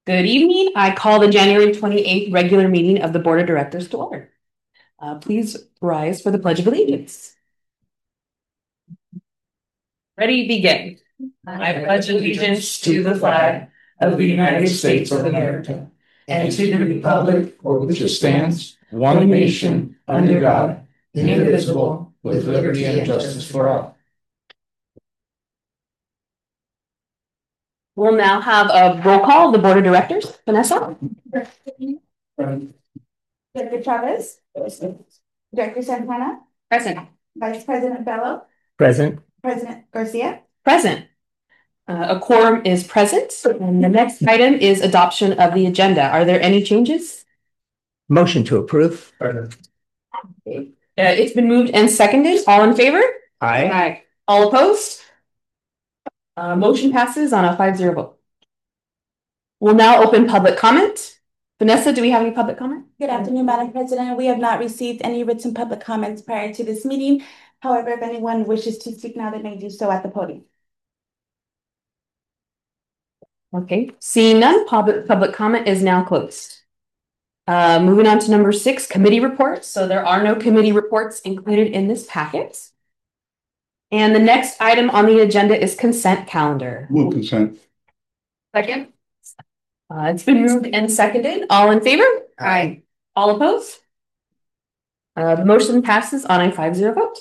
Good evening. I call the January 28th regular meeting of the Board of Directors to order. Please rise for the Pledge of Allegiance. Ready, begin. I pledge allegiance to the flag of the United States of America and to the republic for which it stands, one nation, under God, indivisible, with liberty and justice for all. We'll now have a roll call of the Board of Directors. Vanessa? Director Chavez? Director Santana? Present. Vice President Bello? Present. President Garcia? Present. A quorum is present, and the next item is adoption of the agenda. Are there any changes? Motion to approve. Okay. It's been moved and seconded. All in favor? Aye. Aye. All opposed? Motion passes on a 5-0 vote. We'll now open public comment. Vanessa, do we have any public comment? Good afternoon, Madam President. We have not received any written public comments prior to this meeting. However, if anyone wishes to speak now, they may do so at the podium. Okay, seeing none, public comment is now closed. Moving on to number 6, committee reports. So there are no committee reports included in this packet. And the next item on the agenda is consent calendar. Move consent. Second. It's been moved and seconded. All in favor? Aye. All opposed? The motion passes on a 5-0 vote.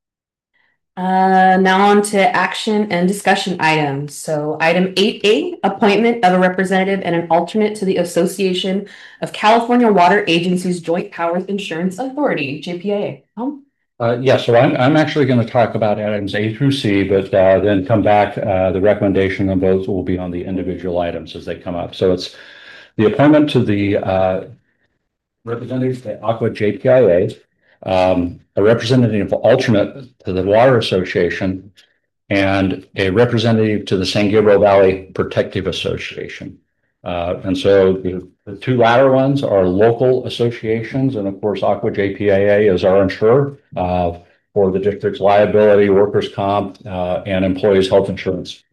Now on to action and discussion items. So item 8A, appointment of a representative and an alternate to the Association of California Water Agencies Joint Powers Insurance Authority, JPAA. So I'm actually going to talk about items A through C, but then come back. The recommendation on those will be on the individual items as they come up. So it's the appointment to the representative to Aqua JPIA, a representative alternate to the Water Association, and a representative to the San Gabriel Valley Protective Association. And so the two latter ones are local associations, and of course, Aqua JPIA is our insurer for the district's liability, workers' comp, and employees' health insurance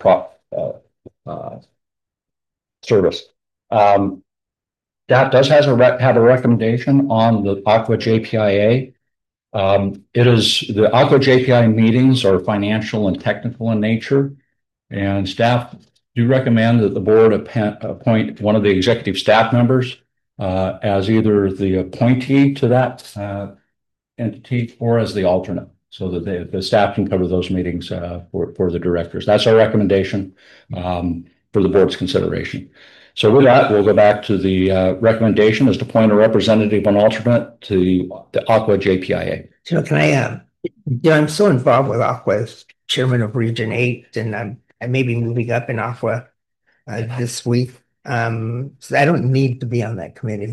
service. That does have a recommendation on the Aqua JPIA. It is the Aqua JPIA meetings are financial and technical in nature, and staff do recommend that the board appoint one of the executive staff members as either the appointee to that entity or as the alternate, so that the staff can cover those meetings for the directors. That's our recommendation for the board's consideration. So with that, we'll go back to the recommendation is to appoint a representative and alternate to the Aqua JPIA. So can I, I'm so involved with Aqua as chairman of Region 8, and I may be moving up in Aqua this week. So I don't need to be on that committee.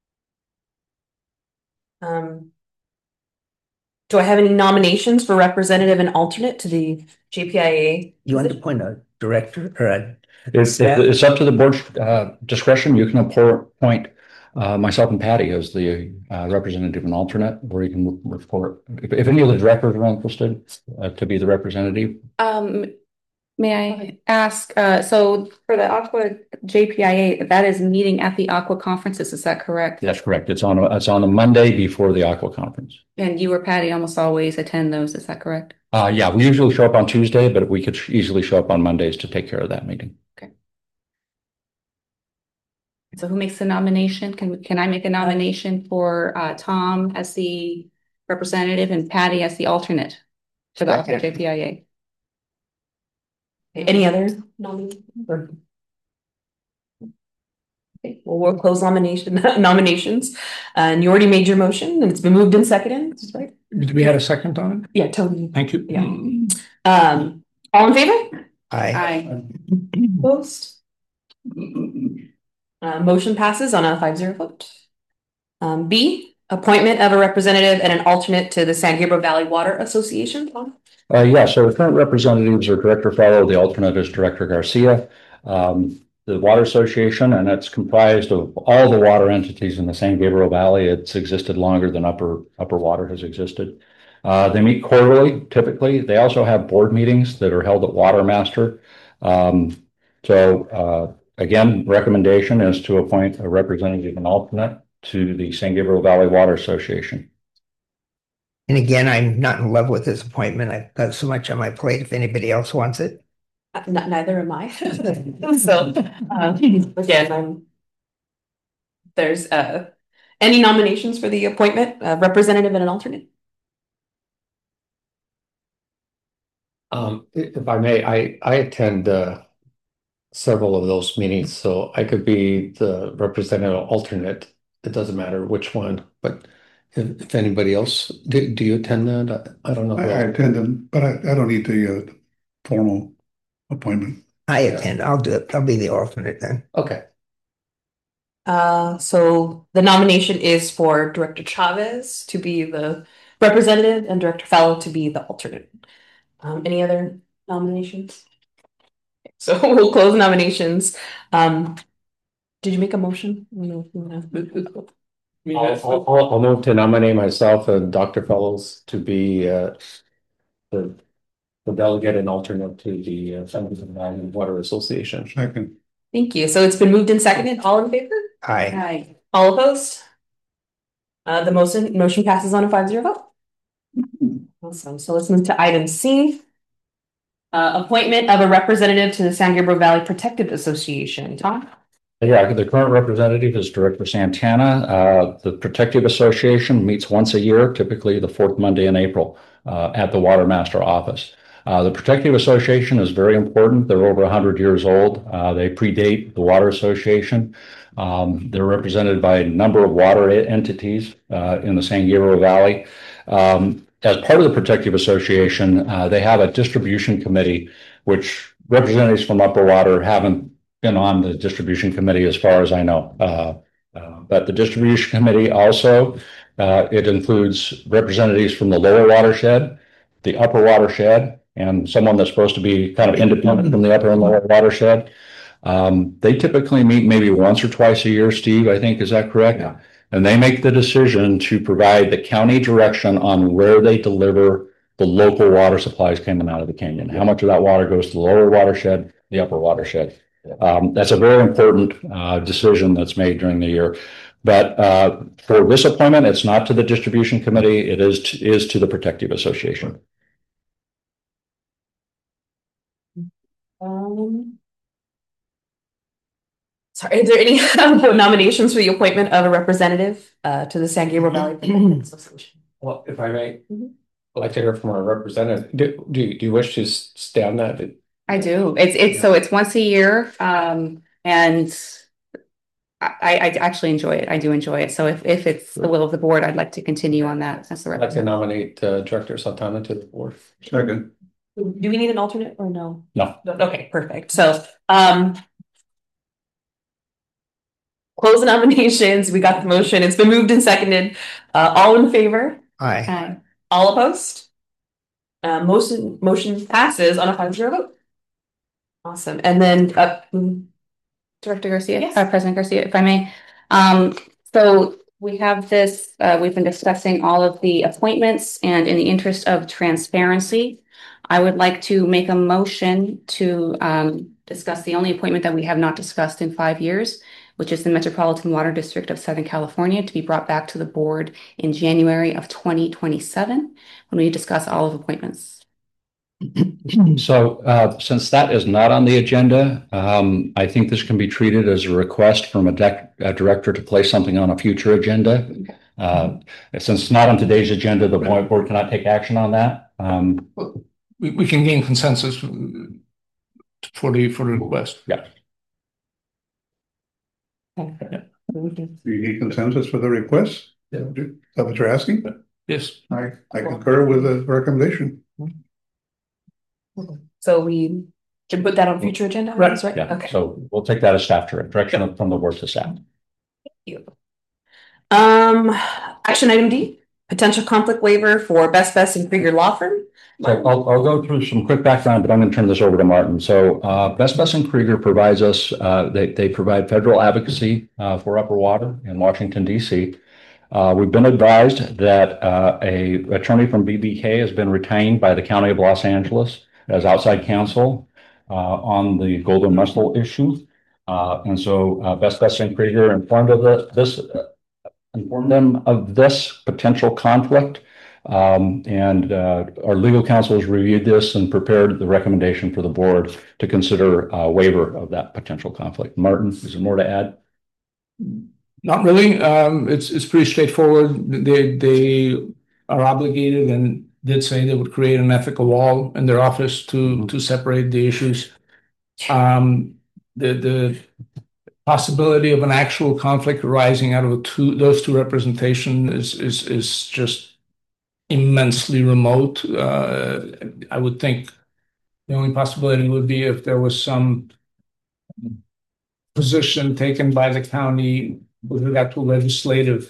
Do I have any nominations for representative and alternate to the JPIA? You want to appoint a director or a It's up to the board's discretion. You can appoint myself and Patty as the representative and alternate, or you can report if any of the directors are interested to be the representative. May I ask, so for the Aqua JPIA, that is meeting at the Aqua conferences, is that correct? That's correct. It's on a Monday before the Aqua conference. And you or Patty almost always attend those, is that correct? Yeah, we usually show up on Tuesday, but we could easily show up on Mondays to take care of that meeting. Okay. So who makes the nomination? Can I make a nomination for Tom as the representative and Patty as the alternate for the Aqua JPIA? Any other nominations? Okay, well, we'll close nominations. And you already made your motion, and it's been moved and seconded, right? Did we have a second on it? Yeah, totally. Thank you. Yeah. All in favor? Aye. Opposed? Motion passes on a 5-0 vote. B, appointment of a representative and an alternate to the San Gabriel Valley Water Association. So the current representatives are Director Fellow, the alternate is Director Garcia. The Water Association, and it's comprised of all the water entities in the San Gabriel Valley. It's existed longer than Upper Water has existed. They meet quarterly, typically. They also have board meetings that are held at Watermaster. again, recommendation is to appoint a representative and alternate to the San Gabriel Valley Water Association. And again, I'm not in love with this appointment. I've got so much on my plate. If anybody else wants it. Neither am I. So, again, there's any nominations for the appointment, representative and an alternate? If I may, I attend several of those meetings, so I could be the representative or alternate. It doesn't matter which one, but if anybody else, do you attend that? I don't know. I attend them, but I don't need the formal appointment. I attend. I'll do it. I'll be the alternate then. Okay. So the nomination is for Director Chavez to be the representative and Director Fellow to be the alternate. Any other nominations? So we'll close nominations. Did you make a motion? I'll move to nominate myself and Dr. Fellows to be the delegate and alternate to the San Gabriel Valley Water Association. Second. Thank you. So it's been moved and seconded. All in favor? Aye. All opposed? The motion passes on a 5-0 vote. Awesome. So let's move to item C. Appointment of a representative to the San Gabriel Valley Protective Association. Tom? Yeah, the current representative is Director Santana. The Protective Association meets once a year, typically the fourth Monday in April, at the Water Master office. The Protective Association is very important. They're over 100 years old. They predate the Water Association. They're represented by a number of water entities in the San Gabriel Valley. As part of the Protective Association, they have a distribution committee, which representatives from Upper Water haven't been on the distribution committee as far as I know. But the distribution committee also, it includes representatives from the lower watershed, the upper watershed, and someone that's supposed to be kind of independent from the upper and lower watershed. They typically meet maybe once or twice a year, Steve, I think, is that correct? Yeah. And they make the decision to provide the county direction on where they deliver the local water supplies coming out of the canyon. How much of that water goes to the lower watershed, the upper watershed. That's a very important decision that's made during the year. But for this appointment, it's not to the distribution committee. It is to the Protective Association. Sorry, is there any nominations for the appointment of a representative to the San Gabriel Valley Protective Association? Well, if I may, I'd like to hear from our representative. Do you wish to stay on that? I do. It's once a year, and I actually enjoy it. I do enjoy it. So if it's the will of the board, I'd like to continue on that as the I'd like to representative. nominate Director Santana to the board. Second. Do we need an alternate or no? No. Okay, perfect. So close the nominations. We got the motion. It's been moved and seconded. All in favor? Aye. Aye. All opposed? Motion passes on a 5-0 vote. Awesome. And then Director Garcia, Yes. President Garcia, if I may. So we have this, we've been discussing all of the appointments, and in the interest of transparency, I would like to make a motion to discuss the only appointment that we have not discussed in 5 years, which is the Metropolitan Water District of Southern California, to be brought back to the board in January of 2027 when we discuss all of appointments. So since that is not on the agenda, I think this can be treated as a request from a director to place something on a future agenda. Since it's not on today's agenda, the board cannot take action on that. We can gain consensus for the request. Yeah. Do you need consensus for the request? Yeah. Is that what you're asking? Yes. I concur with the recommendation. so we should put that on future agenda. Right. That's right. Yeah. Okay. So we'll take that as staff direction from the board to staff. Thank you. Action item D, potential conflict waiver for Best and Krieger Law Firm. So I'll go through some quick background, but I'm going to turn this over to Martin. So Best and Krieger provides us, they provide federal advocacy for Upper Water in Washington, D.C. We've been advised that a attorney from BBK has been retained by the County of Los Angeles as outside counsel on the Golden Mussel issue. And so Best Western Krieger informed them of this potential conflict. And our legal counsel has reviewed this and prepared the recommendation for the board to consider a waiver of that potential conflict. Martin, is there more to add? Not really. It's pretty straightforward. They are obligated and did say they would create an ethical wall in their office to separate the issues. The possibility of an actual conflict arising out of those two representations is just immensely remote. I would think the only possibility would be if there was some position taken by the county with regard to legislative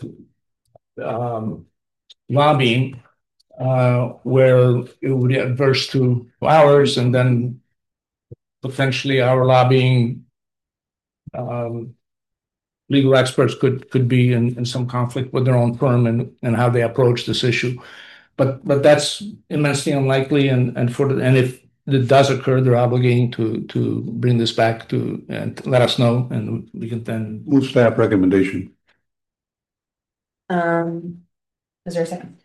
lobbying, where it would be adverse to ours, and then potentially our lobbying legal experts could be in some conflict with their own firm and how they approach this issue. But that's immensely unlikely, and if it does occur, they're obligating to bring this back and let us know, and we can then Move staff recommendation. Is there a second?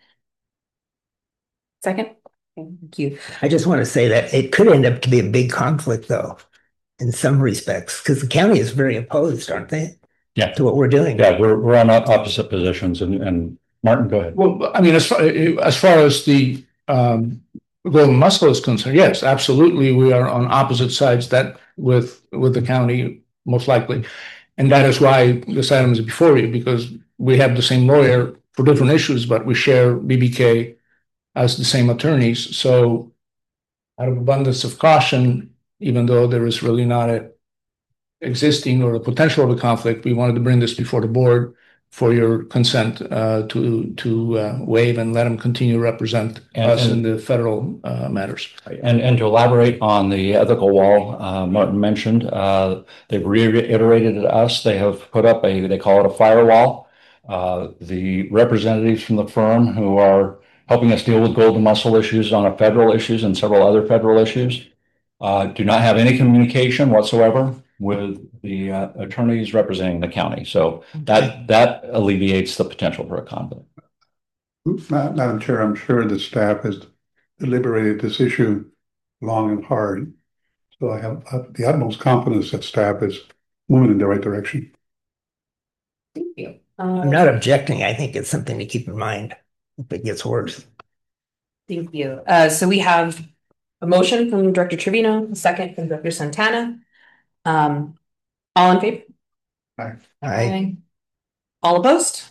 Second? Okay, thank you. I just want to say that it could end up to be a big conflict, though, in some respects, because the county is very opposed, aren't they? Yeah. To what we're doing. Yeah, we're on opposite positions, and Martin, go ahead. Well, I mean, as far as the Golden Mussel is concerned, yes, absolutely, we are on opposite sides that with the county, most likely. And that is why this item is before you, because we have the same lawyer for different issues, but we share BBK as the same attorneys. So out of abundance of caution, even though there is really not a existing or a potential of a conflict, we wanted to bring this before the board for your consent to waive and let them continue to represent us in the federal matters. And to elaborate on the ethical wall Martin mentioned, they've reiterated to us, they have put up they call it a firewall. The representatives from the firm who are helping us deal with Golden Mussel issues on federal issues and several other federal issues do not have any communication whatsoever with the attorneys representing the county. So that alleviates the potential for a conflict. Madam Chair, I'm sure the staff has deliberated this issue long and hard. So I have the utmost confidence that staff is moving in the right direction. Thank you. I'm not objecting. I think it's something to keep in mind if it gets worse. Thank you. So we have a motion from Director Trevino, a second from Director Santana. All in favor? Aye. All opposed?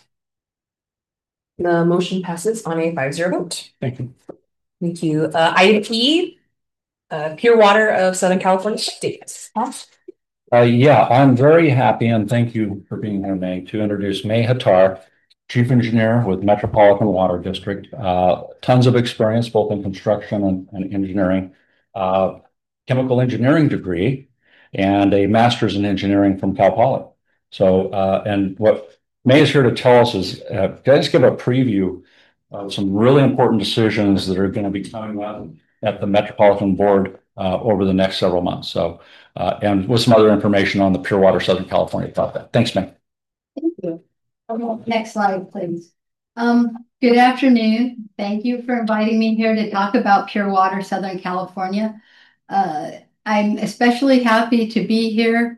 The motion passes on a 5-0 vote. Thank you. Thank you. Item E, Pure Water of Southern California statements. Yeah, I'm very happy, and thank you for being here, May, to introduce May Hattar, Chief Engineer with Metropolitan Water District. Tons of experience both in construction and engineering, chemical engineering degree, and a master's in engineering from Cal Poly. So, and what May is here to tell us is, let's give a preview of some really important decisions that are going to be coming up at the Metropolitan Board over the next several months. So, and with some other information on the Pure Water Southern California about that. Thanks, May. Thank you. Next slide, please. Good afternoon. Thank you for inviting me here to talk about Pure Water Southern California. I'm especially happy to be here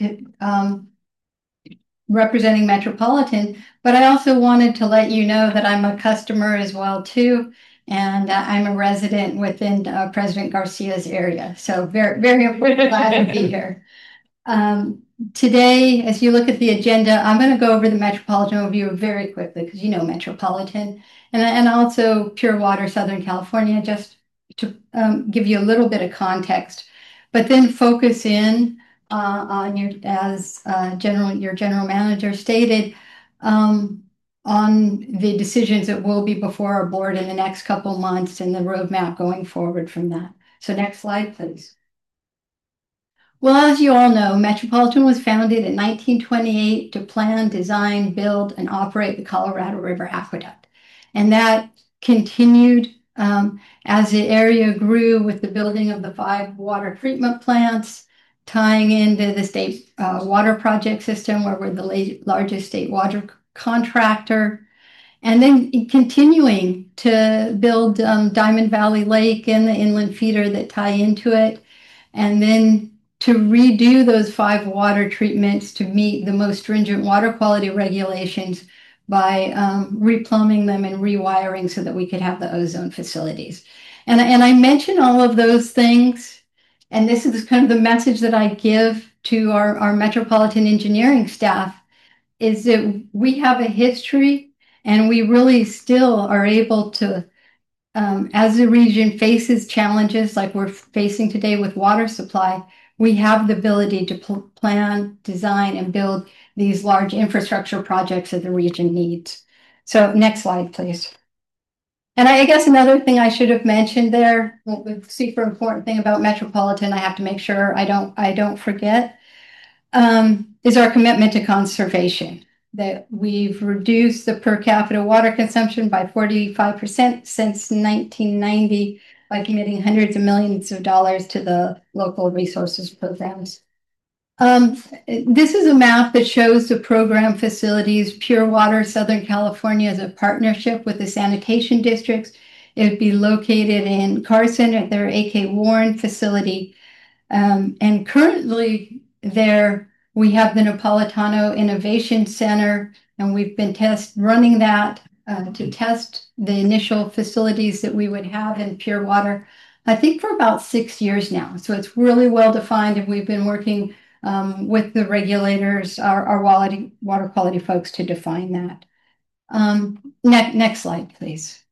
representing Metropolitan, but I also wanted to let you know that I'm a customer as well too, and I'm a resident within President Garcia's area. So very, very glad to be here. Today, as you look at the agenda, I'm going to go over the Metropolitan overview very quickly because you know Metropolitan and also Pure Water Southern California, just to give you a little bit of context, but then focus in on your, as your general manager stated, on the decisions that will be before our board in the next couple months and the roadmap going forward from that. So next slide, please. Well, as you all know, Metropolitan was founded in 1928 to plan, design, build, and operate the Colorado River Aqueduct. And that continued as the area grew with the building of the 5 water treatment plants tying into the state water project system, where we're the largest state water contractor, and then continuing to build Diamond Valley Lake and the inland feeder that tie into it, and then to redo those 5 water treatments to meet the most stringent water quality regulations by replumbing them and rewiring so that we could have the ozone facilities. And I mention all of those things, and this is kind of the message that I give to our metropolitan engineering staff, is that we have a history and we really still are able to, as the region faces challenges like we're facing today with water supply, we have the ability to plan, design, and build these large infrastructure projects that the region needs. So next slide, please. And I guess another thing I should have mentioned there, the super important thing about Metropolitan, I have to make sure I don't forget, is our commitment to conservation. That we've reduced the per capita water consumption by 45% since 1990 by committing hundreds of millions of dollars to the local resources programs. This is a map that shows the program facilities. Pure Water Southern California is a partnership with the sanitation districts. It would be located in Carson at their A.K. Warren facility. And currently there we have the Napolitano Innovation Center, and we've been running that to test the initial facilities that we would have in Pure Water, I think for about 6 years now. So it's really well defined, and we've been working with the regulators, our water quality folks, to define that. Next slide, please.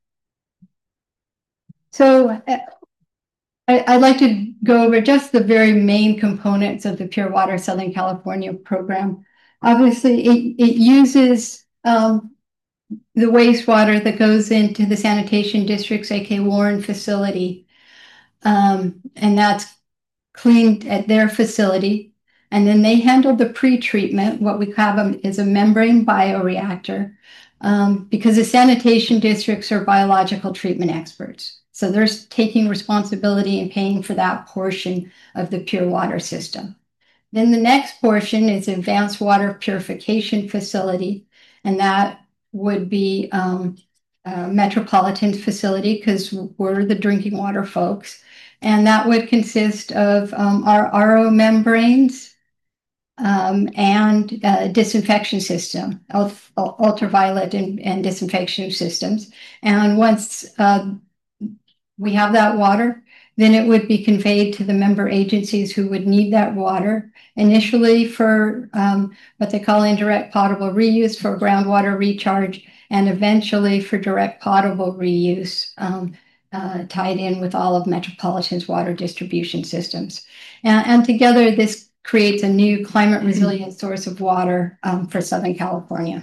So I'd like to go over just the very main components of the Pure Water Southern California program. Obviously, it uses the wastewater that goes into the sanitation district's A.K. Warren facility, and that's cleaned at their facility. And then they handle the pre-treatment. What we have is a membrane bioreactor, because the sanitation districts are biological treatment experts. So they're taking responsibility and paying for that portion of the pure water system. Then the next portion is advanced water purification facility, and that would be Metropolitan's facility, because we're the drinking water folks. And that would consist of our RO membranes and disinfection system, ultraviolet and disinfection systems. And once we have that water, then it would be conveyed to the member agencies who would need that water, initially for what they call indirect potable reuse for groundwater recharge, and eventually for direct potable reuse, tied in with all of Metropolitan's water distribution systems. And together, this creates a new climate resilient source of water for Southern California.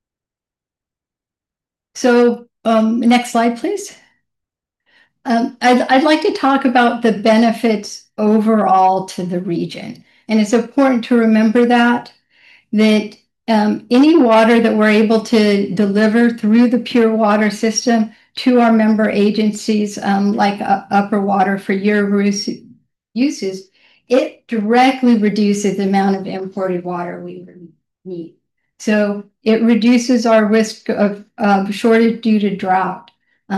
So next slide, please. I'd like to talk about the benefits overall to the region. And it's important to remember that any water that we're able to deliver through the pure water system to our member agencies, like Upper Water for your uses, it directly reduces the amount of imported water we need. So it reduces our risk of shortage due to drought.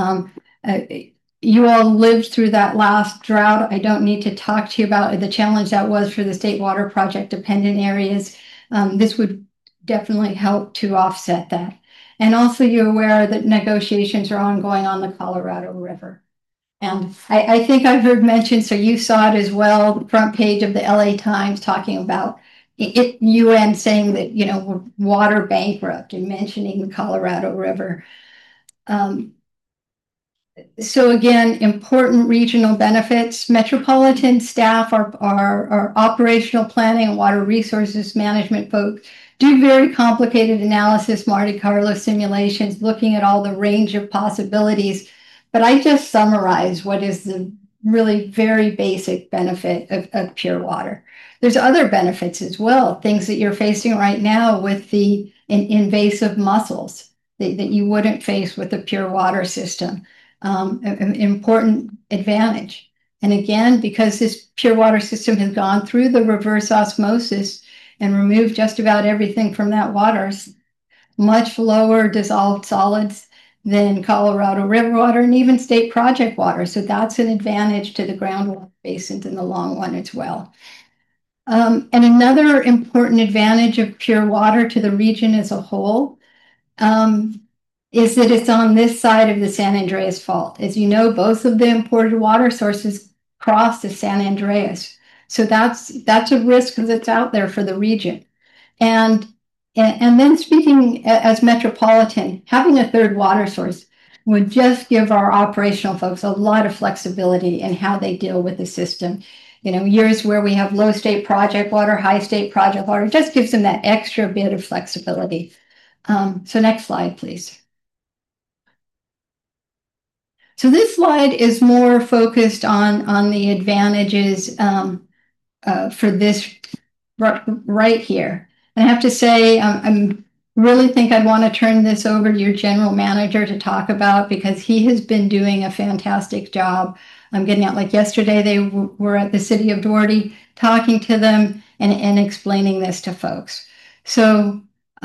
You all lived through that last drought. I don't need to talk to you about the challenge that was for the state water project dependent areas. This would definitely help to offset that. And also, you're aware that negotiations are ongoing on the Colorado River. And I think I've heard mentioned, so you saw it as well, the front page of the LA Times talking about UN saying that, we're water bankrupt, and mentioning the Colorado River. So again, important regional benefits. Metropolitan staff, our operational planning and water resources management folks do very complicated analysis, Monte Carlo simulations, looking at all the range of possibilities. But I just summarize what is the really very basic benefit of pure water. There's other benefits as well, things that you're facing right now with the invasive mussels that you wouldn't face with a pure water system. An important advantage. And again, because this pure water system has gone through the reverse osmosis and removed just about everything from that water, much lower dissolved solids than Colorado River water and even state project water. So that's an advantage to the groundwater basins in the long run as well. And another important advantage of pure water to the region as a whole is that it's on this side of the San Andreas Fault. As you know, both of the imported water sources cross the San Andreas. So that's a risk that's out there for the region. And then speaking as Metropolitan, having a third water source would just give our operational folks a lot of flexibility in how they deal with the system. You know, years where we have low state project water, high state project water, just gives them that extra bit of flexibility. So next slide, please. So this slide is more focused on the advantages for this right here. And I have to say, I really think I'd want to turn this over to your general manager to talk about, because he has been doing a fantastic job. I'm getting out, like yesterday, they were at the city of Doherty talking to them and explaining this to folks. So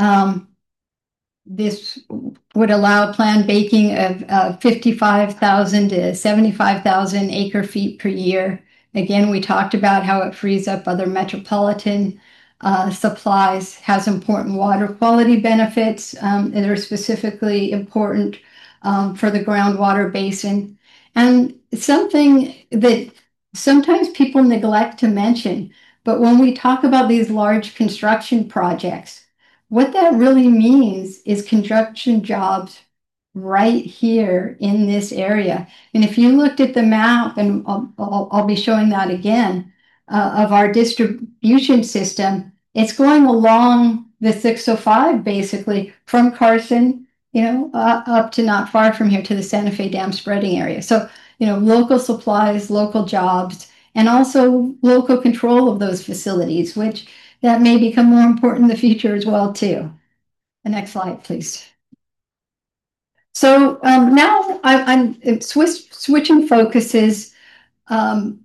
this would allow planned baking of 55,000 to 75,000 acre feet per year. Again, we talked about how it frees up other metropolitan supplies, has important water quality benefits that are specifically important for the groundwater basin. And something that sometimes people neglect to mention, but when we talk about these large construction projects, what that really means is construction jobs right here in this area. And if you looked at the map, and I'll be showing that again, of our distribution system, it's going along the 605 basically from Carson, you know, up to not far from here to the Santa Fe Dam spreading area. So, you know, local supplies, local jobs, and also local control of those facilities, which that may become more important in the future as well, too. The next slide, please. So now I'm switching focuses to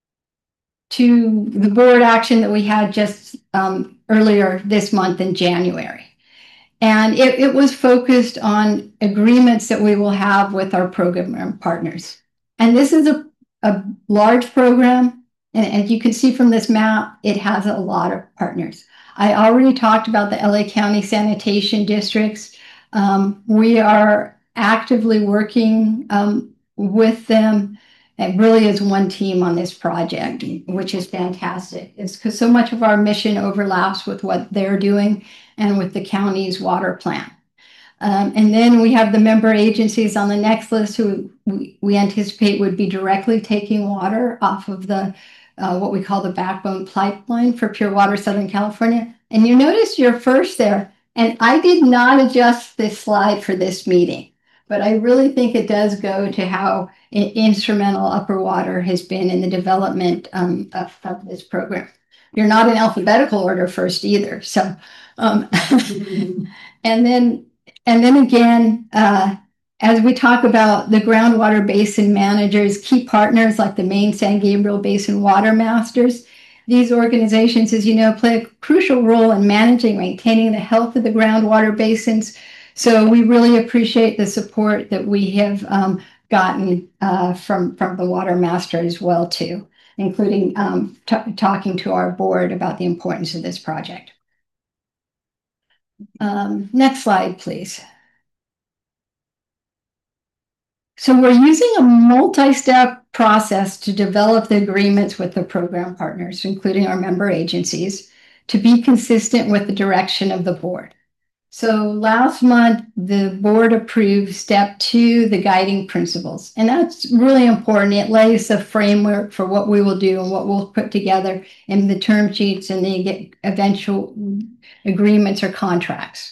the board action that we had just earlier this month in January. And it was focused on agreements that we will have with our program partners. And this is a large program. And as you can see from this map, it has a lot of partners. I already talked about the LA County sanitation districts. We are actively working with them. It really is one team on this project, which is fantastic. It's because so much of our mission overlaps with what they're doing and with the county's water plan. And then we have the member agencies on the next list who we anticipate would be directly taking water off of the what we call the backbone pipeline for Pure Water Southern California. And you notice you're first there. And I did not adjust this slide for this meeting, but I really think it does go to how instrumental Upper Water has been in the development of this program. You're not in alphabetical order first either. So, and then again, as we talk about the groundwater basin managers, key partners like the Maine San Gabriel Basin Water Masters, these organizations, as you know, play a crucial role in managing, maintaining the health of the groundwater basins. So we really appreciate the support that we have gotten from the Water Master as well, too, including talking to our board about the importance of this project. Next slide, please. So we're using a multi-step process to develop the agreements with the program partners, including our member agencies, to be consistent with the direction of the board. So last month, the board approved step 2, the guiding principles. And that's really important. It lays the framework for what we will do and what we'll put together in the term sheets and the eventual agreements or contracts.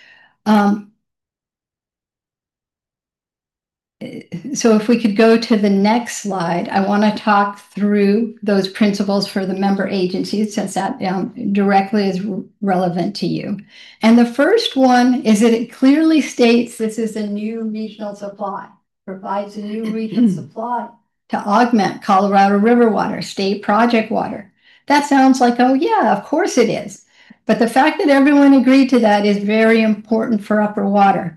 So if we could go to the next slide, I want to talk through those principles for the member agencies, since that directly is relevant to you. And the first one is that it clearly states this is a new regional supply, provides a new regional supply to augment Colorado River water, state project water. That sounds like, oh yeah, of course it is. But the fact that everyone agreed to that is very important for upper water.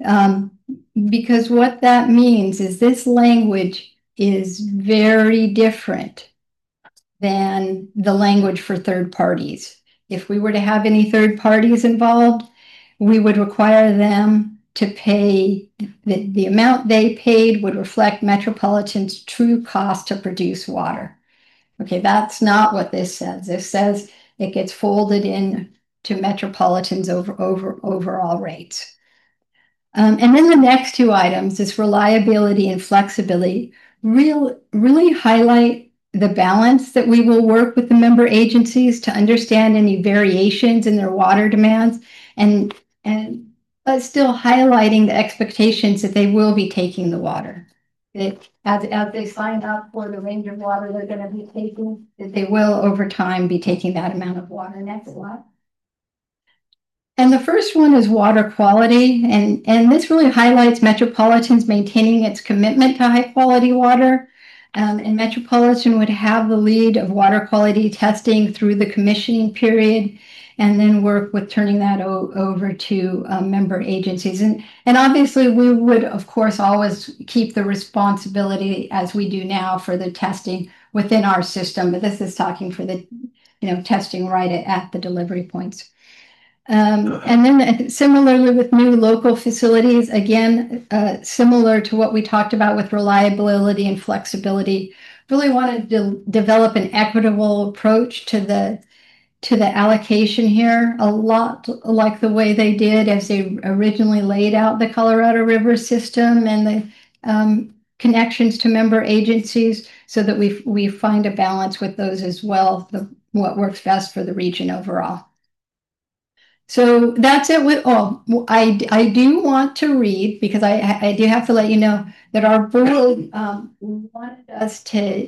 Because what that means is this language is very different than the language for third parties. If we were to have any third parties involved, we would require them to pay, the amount they paid would reflect Metropolitan's true cost to produce water. Okay, that's not what this says. This says it gets folded in to Metropolitan's overall rates. And then the next two items, this reliability and flexibility, really highlight the balance that we will work with the member agencies to understand any variations in their water demands, but still highlighting the expectations that they will be taking the water. As they sign up for the range of water they're going to be taking, that they will over time be taking that amount of water. Next slide. And the first one is water quality, and this really highlights Metropolitan's maintaining its commitment to high quality water. And Metropolitan would have the lead of water quality testing through the commissioning period, and then work with turning that over to member agencies. And obviously we would, of course, always keep the responsibility, as we do now, for the testing within our system. But this is talking for the, testing right at the delivery points. And then similarly with new local facilities, again, similar to what we talked about with reliability and flexibility, really want to develop an equitable approach to the allocation here, a lot like the way they did as they originally laid out the Colorado River system and the connections to member agencies, so that we find a balance with those as well, what works best for the region overall. So that's it with I do want to read, because I do have to let you know that our board wanted us to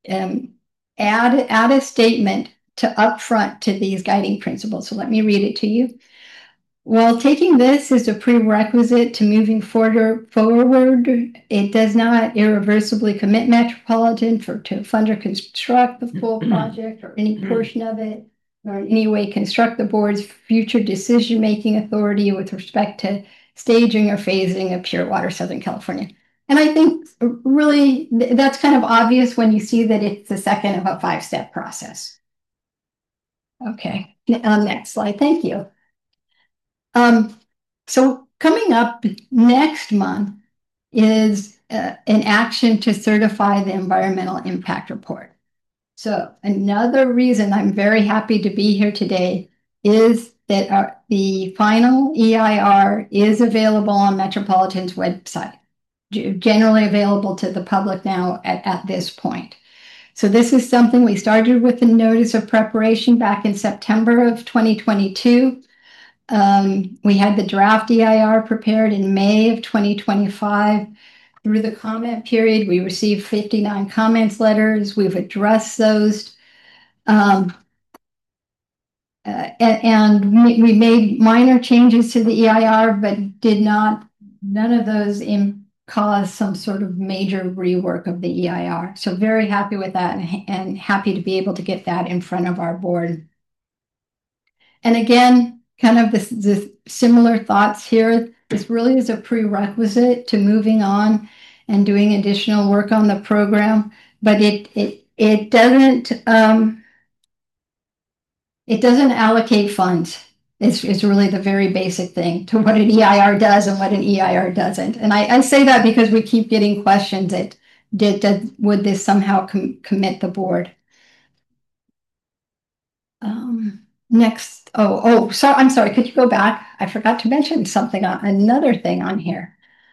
add a statement to upfront to these guiding principles. So let me read it to you. While taking this as a prerequisite to moving forward, it does not irreversibly commit Metropolitan to fund or construct the full project or any portion of it, or in any way construct the board's future decision-making authority with respect to staging or phasing of Pure Water Southern California. And I think really that's kind of obvious when you see that it's the second of a 5-step process. Okay, next slide, thank you. So coming up next month is an action to certify the environmental impact report. So another reason I'm very happy to be here today is that the final EIR is available on Metropolitan's website, generally available to the public now at this point. So this is something we started with the notice of preparation back in September of 2022. We had the draft EIR prepared in May of 2025. Through the comment period, we received 59 comments letters. We've addressed those. And we made minor changes to the EIR, but none of those cause some sort of major rework of the EIR. So very happy with that, and happy to be able to get that in front of our board. And again, kind of the similar thoughts here. This really is a prerequisite to moving on and doing additional work on the program, but it doesn't allocate funds. It's really the very basic thing to what an EIR does and what an EIR doesn't. And I say that because we keep getting questions that would this somehow commit the board? Next, so I'm sorry, could you go back? I forgot to mention something, another thing on here.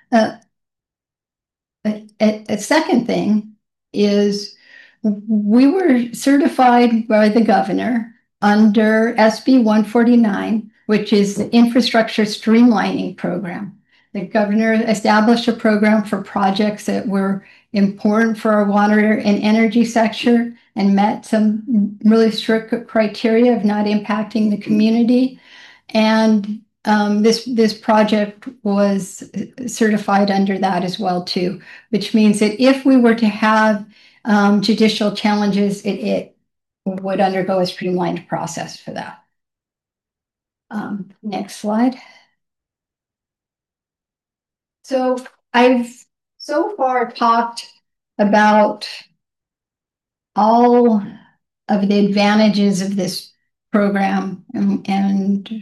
A second thing is we were certified by the governor under SB 149, which is the Infrastructure Streamlining Program. The governor established a program for projects that were important for our water and energy sector and met some really strict criteria of not impacting the community. And this project was certified under that as well too, which means that if we were to have judicial challenges, it would undergo a streamlined process for that. Next slide. So I've so far talked about all of the advantages of this program, and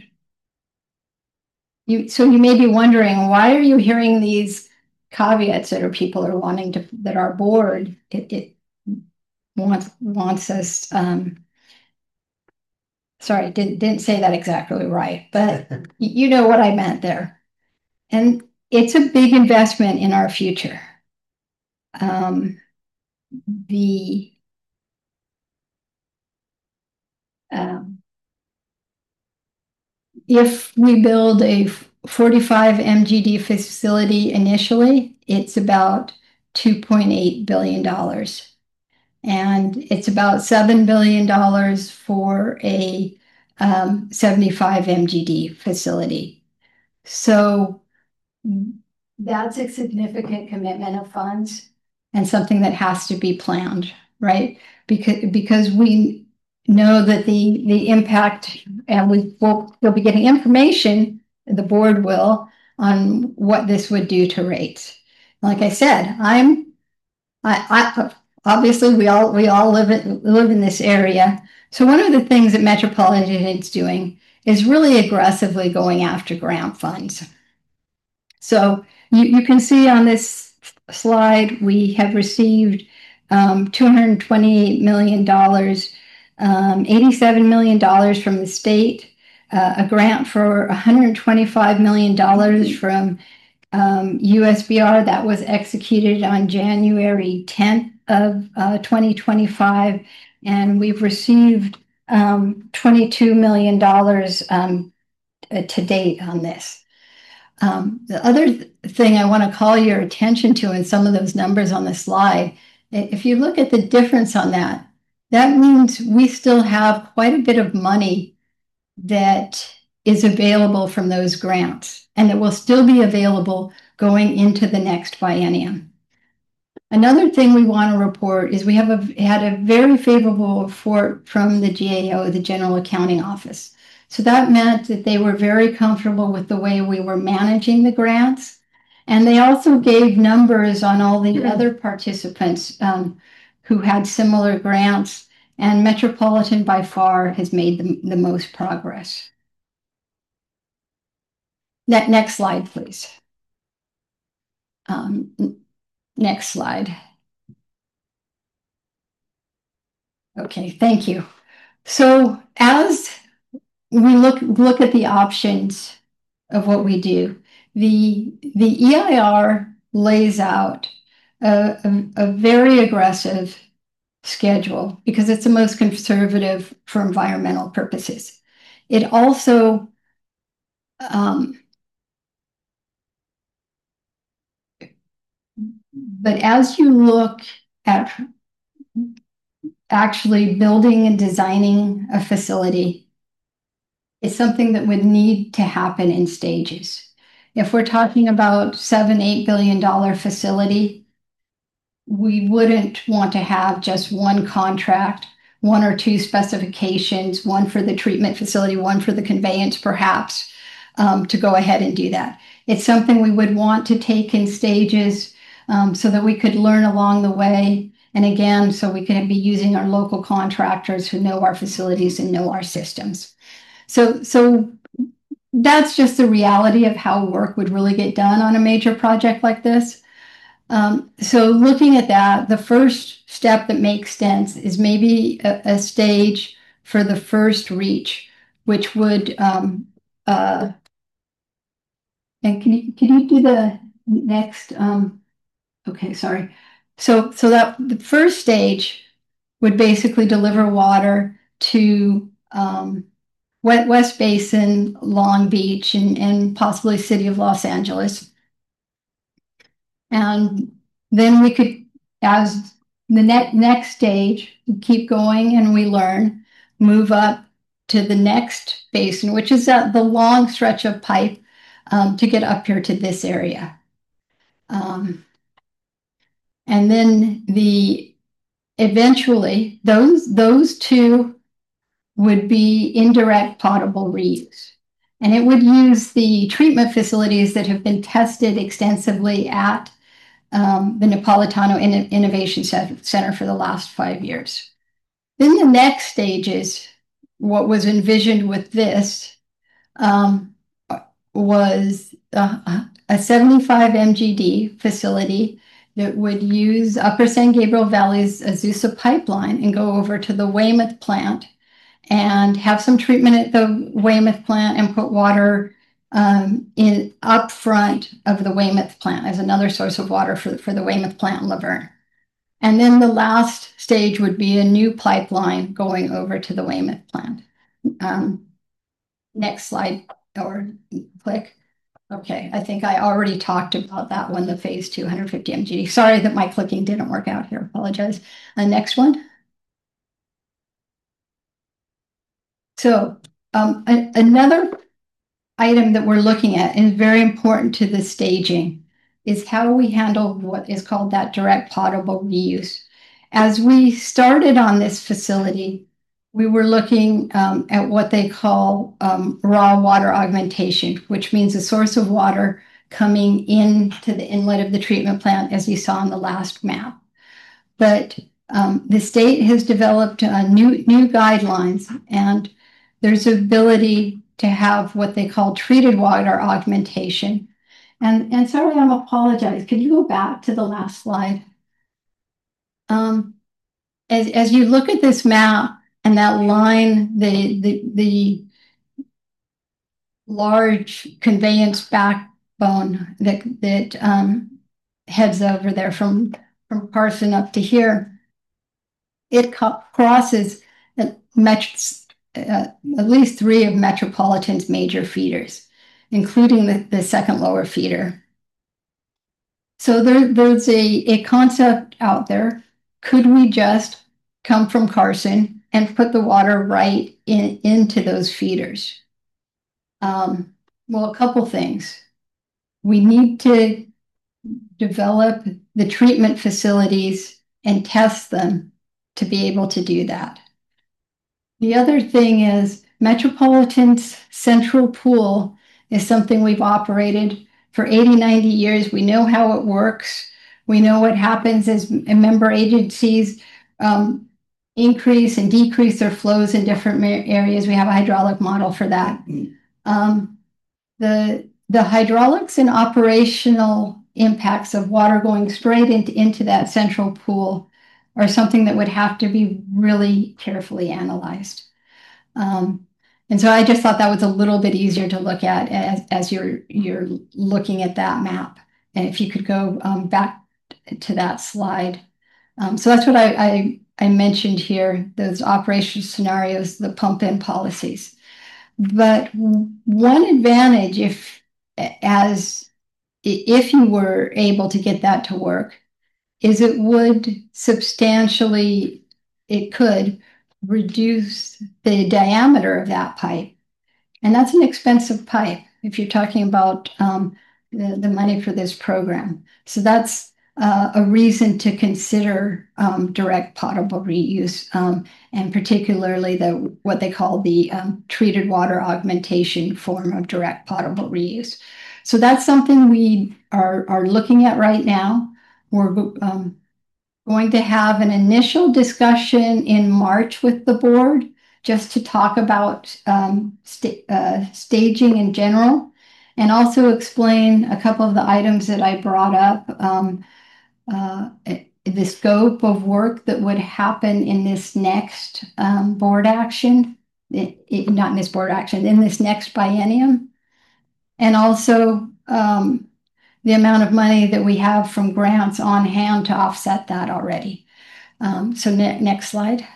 you may be wondering, why are you hearing these caveats that people are wanting to, that our board it wants us, sorry, didn't say that exactly right, but you know what I meant there. And it's a big investment in our future. If we build a 45 MGD facility initially, it's about $2.8 billion. And it's about $7 billion for a 75 MGD facility. So that's a significant commitment of funds and something that has to be planned, right? Because we know that the impact, and we'll be getting information, the board will, on what this would do to rates. Like I said, I obviously we all live in this area. So one of the things that Metropolitan is doing is really aggressively going after grant funds. So you can see on this slide, we have received $228 million, $87 million from the state, a grant for $125 million from USBR that was executed on January 10th of 2025, and we've received $22 million to date on this. The other thing I want to call your attention to in some of those numbers on the slide, if you look at the difference on that, that means we still have quite a bit of money that is available from those grants, and that will still be available going into the next biennium. Another thing we want to report is we have had a very favorable report from the GAO, the General Accounting Office. So that meant that they were very comfortable with the way we were managing the grants. And they also gave numbers on all the other participants who had similar grants. And Metropolitan by far has made the most progress. Next slide, please. Next slide. Okay, thank you. So as we look at the options of what we do, the EIR lays out a very aggressive schedule because it's the most conservative for environmental purposes. It also but as you look at actually building and designing a facility, it's something that would need to happen in stages. If we're talking about $7-8 billion facility, we wouldn't want to have just one contract, one or two specifications, one for the treatment facility, one for the conveyance perhaps, to go ahead and do that. It's something we would want to take in stages so that we could learn along the way. And again, so we can be using our local contractors who know our facilities and know our systems. So that's just the reality of how work would really get done on a major project like this. So looking at that, the first step that makes sense is maybe a stage for the first reach, which would, and can you do the next, okay, sorry. So that the first stage would basically deliver water to West Basin, Long Beach, and possibly City of Los Angeles. And then we could, as the next stage, keep going and we learn, move up to the next basin, which is the long stretch of pipe to get up here to this area. And then eventually those two would be indirect potable reuse. And it would use the treatment facilities that have been tested extensively at the Napolitano Innovation Center for the last 5 years. Then the next stage is what was envisioned with this was a 75 MGD facility that would use Upper San Gabriel Valley's Azusa pipeline and go over to the Weymouth plant and have some treatment at the Weymouth plant and put water in up front of the Weymouth plant as another source of water for the Weymouth plant in Laverne. And then the last stage would be a new pipeline going over to the Weymouth plant. Next slide or click. Okay, I think I already talked about that one, the phase 2, 150 MGD. Sorry that my clicking didn't work out here. Apologize. Next one. So another item that we're looking at and very important to the staging is how we handle what is called that direct potable reuse. As we started on this facility, we were looking at what they call raw water augmentation, which means a source of water coming into the inlet of the treatment plant, as you saw on the last map. But the state has developed new guidelines, and there's ability to have what they call treated water augmentation. And sorry, I'm apologize. Could you go back to the last slide? As you look at this map and that line, the large conveyance backbone that heads over there from Carson up to here, it crosses at least 3 of Metropolitan's major feeders, including the second lower feeder. So there's a concept out there. Could we just come from Carson and put the water right into those feeders? Well, a couple things. We need to develop the treatment facilities and test them to be able to do that. The other thing is Metropolitan's central pool is something we've operated for 80, 90 years. We know how it works. We know what happens as member agencies increase and decrease their flows in different areas. We have a hydraulic model for that. The hydraulics and operational impacts of water going straight into that central pool are something that would have to be really carefully analyzed. And so I just thought that was a little bit easier to look at as you're looking at that map. And if you could go back to that slide. So that's what I mentioned here, those operational scenarios, the pump-in policies. But one advantage if you were able to get that to work is it could reduce the diameter of that pipe. And that's an expensive pipe if you're talking about the money for this program. So that's a reason to consider direct potable reuse, and particularly what they call the treated water augmentation form of direct potable reuse. So that's something we are looking at right now. We're going to have an initial discussion in March with the board just to talk about staging in general, and also explain a couple of the items that I brought up, the scope of work that would happen in this next board action, not in this board action, in this next biennium, and also the amount of money that we have from grants on hand to offset that already. So next slide.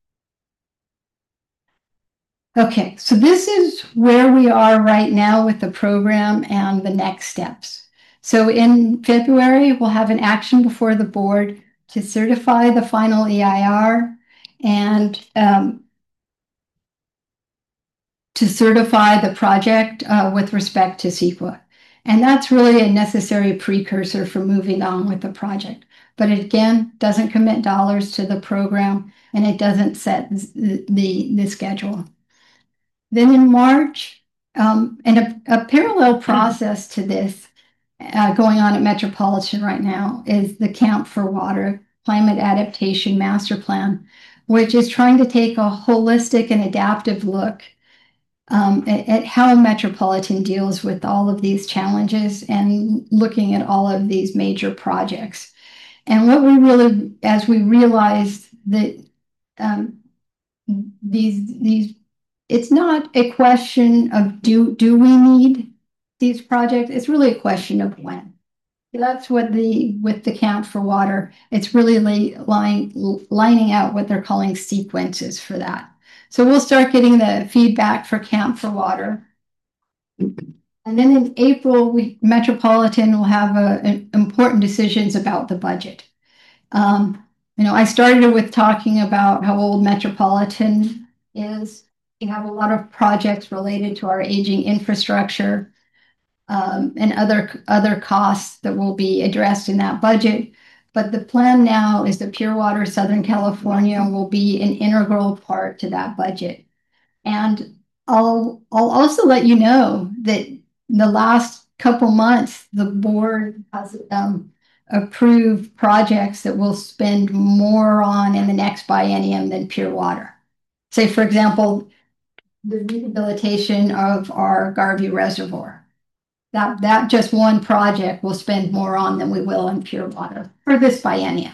Okay, so this is where we are right now with the program and the next steps. So in February, we'll have an action before the board to certify the final EIR, and to certify the project with respect to CEQA. And that's really a necessary precursor for moving on with the project. But it, again, doesn't commit dollars to the program, and it doesn't set the schedule. Then in March, and a parallel process to this going on at Metropolitan right now is the Camp for Water Climate Adaptation Master Plan, which is trying to take a holistic and adaptive look at how Metropolitan deals with all of these challenges and looking at all of these major projects. And what we really, as we realized that these, it's not a question of do we need these projects? It's really a question of when. That's what with the Camp for Water, it's really lining out what they're calling sequences for that. So we'll start getting the feedback for Camp for Water. And then in April, Metropolitan will have important decisions about the budget. I started with talking about how old Metropolitan is. We have a lot of projects related to our aging infrastructure and other costs that will be addressed in that budget. But the plan now is that Pure Water Southern California will be an integral part to that budget. And I'll also let you know that the last couple months, the board has approved projects that will spend more on in the next biennium than Pure Water. Say, for example, the rehabilitation of our Garvey Reservoir. That just one project will spend more on than we will in Pure Water for this biennium.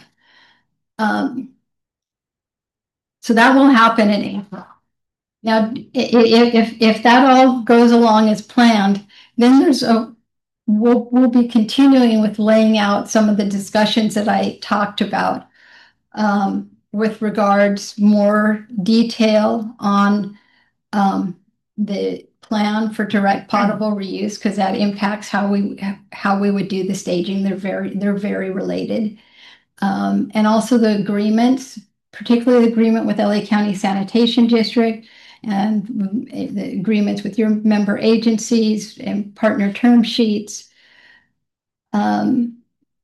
So that will happen in April. Now, if that all goes along as planned, then we'll be continuing with laying out some of the discussions that I talked about with regards more detail on the plan for direct potable reuse, because that impacts how we would do the staging. They're very related. And also the agreements, particularly the agreement with LA County Sanitation District and the agreements with your member agencies and partner term sheets. And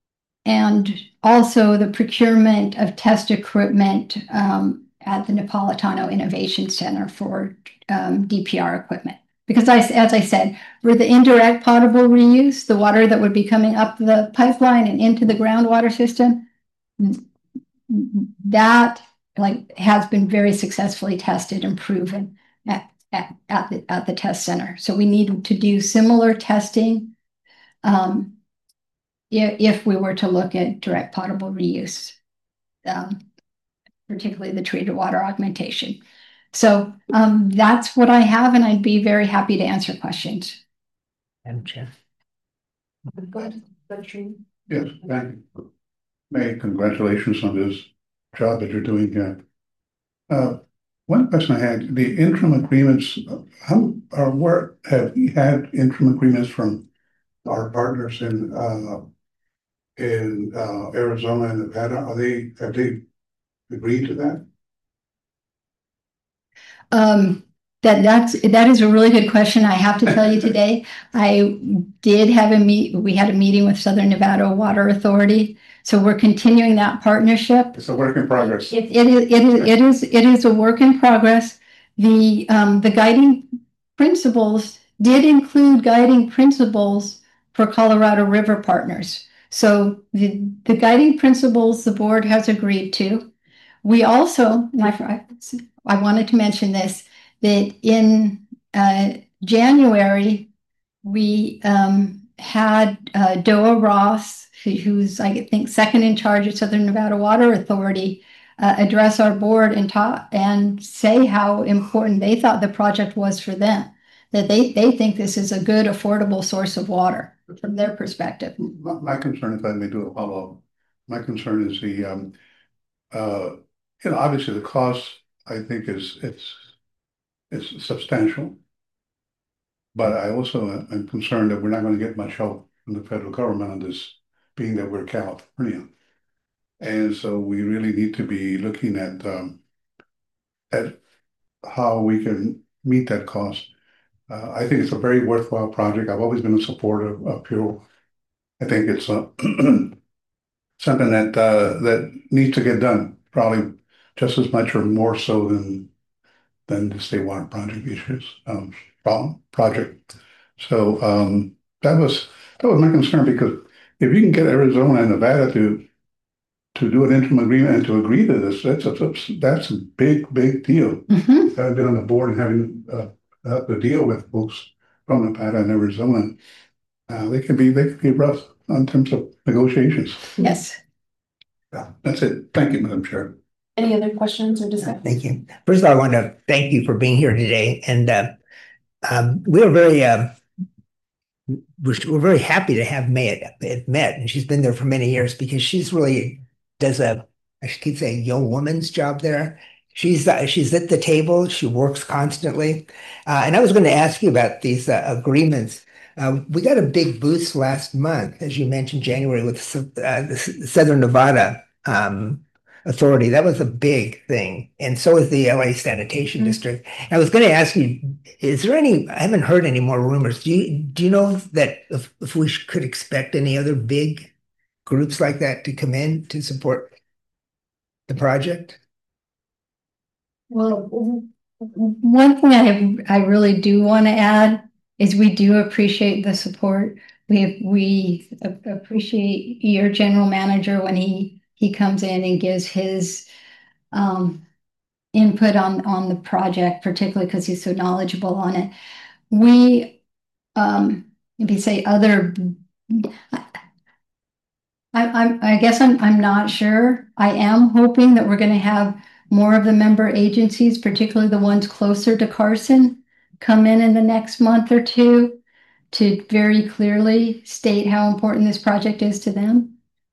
also the procurement of test equipment at the Napolitano Innovation Center for DPR equipment. Because as I said, for the indirect potable reuse, the water that would be coming up the pipeline and into the groundwater system, that has been very successfully tested and proven at the test center. So we need to do similar testing if we were to look at direct potable reuse, particularly the treated water augmentation. So that's what I have, and I'd be very happy to answer questions. Madam Chair. Go ahead. Yes, thank you. May, congratulations on this job that you're doing here. One question I had, the interim agreements, where have we had interim agreements from our partners in Arizona and Nevada? Have they agreed to that? That is a really good question. I have to tell you today, we had a meeting with Southern Nevada Water Authority. So we're continuing that partnership. It's a work in progress. It is a work in progress. The guiding principles did include guiding principles for Colorado River partners. So the guiding principles the board has agreed to. We also, I wanted to mention this, that in January, we had Doa Ross, who's I think second in charge of Southern Nevada Water Authority, address our board and say how important they thought the project was for them. That they think this is a good, affordable source of water from their perspective. My concern, if I may do a follow-up, my concern is obviously the cost, I think it's substantial. But I also am concerned that we're not going to get much help from the federal government on this, being that we're California. And so we really need to be looking at how we can meet that cost. I think it's a very worthwhile project. I've always been a supporter of Pure. I think it's something that needs to get done, probably just as much or more so than the state water project issues, project. So that was my concern, because if you can get Arizona and Nevada to do an interim agreement and to agree to this, that's a big deal. I've been on the board and having to deal with folks from Nevada and Arizona. They can be rough in terms of negotiations. Yes. Yeah, that's it. Thank you, Madam Chair. Any other questions or discussion? Thank you. First of all, I want to thank you for being here today. And we are we're very happy to have met, and she's been there for many years, because she's really does I keep saying young woman's job there. She's at the table. She works constantly. And I was going to ask you about these agreements. We got a big boost last month, as you mentioned, January, with the Southern Nevada Authority. That was a big thing. And so is the LA Sanitation District. And I was going to ask you, is there any, I haven't heard any more rumors. Do you know that if we could expect any other big groups like that to come in to support the project? Well, one thing I really do want to add is we do appreciate the support. We appreciate your general manager when he comes in and gives his input on the project, particularly because he's so knowledgeable on it. We, if you say other, I guess I'm not sure. I am hoping that we're going to have more of the member agencies, particularly the ones closer to Carson, come in the next month or two to very clearly state how important this project is to them.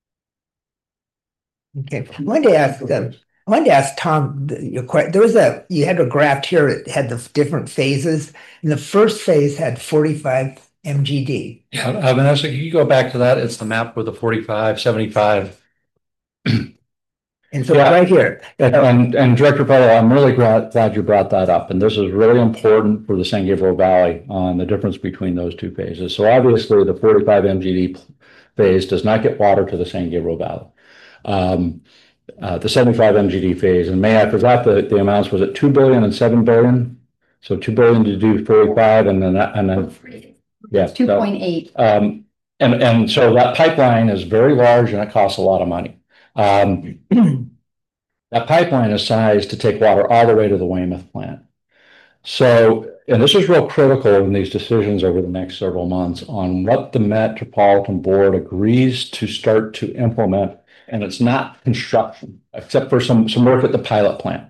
Okay, I wanted to ask Tom, you had a graph here that had the different phases, and the first phase had 45 MGD. Yeah, Vanessa, can you go back to that? It's the map with the 45, 75. And so right here. And Director Pello, I'm really glad you brought that up. And this is really important for the San Gabriel Valley on the difference between those two phases. So obviously the 45 MGD phase does not get water to the San Gabriel Valley. The 75 MGD phase, and I forgot the amounts, was it 2 billion and 7 billion? So 2 billion to do 45 and then yeah. 2.8. And so that pipeline is very large and it costs a lot of money. That pipeline is sized to take water all the way to the Weymouth plant. So, and this is real critical in these decisions over the next several months on what the Metropolitan Board agrees to start to implement. And it's not construction, except for some work at the pilot plant,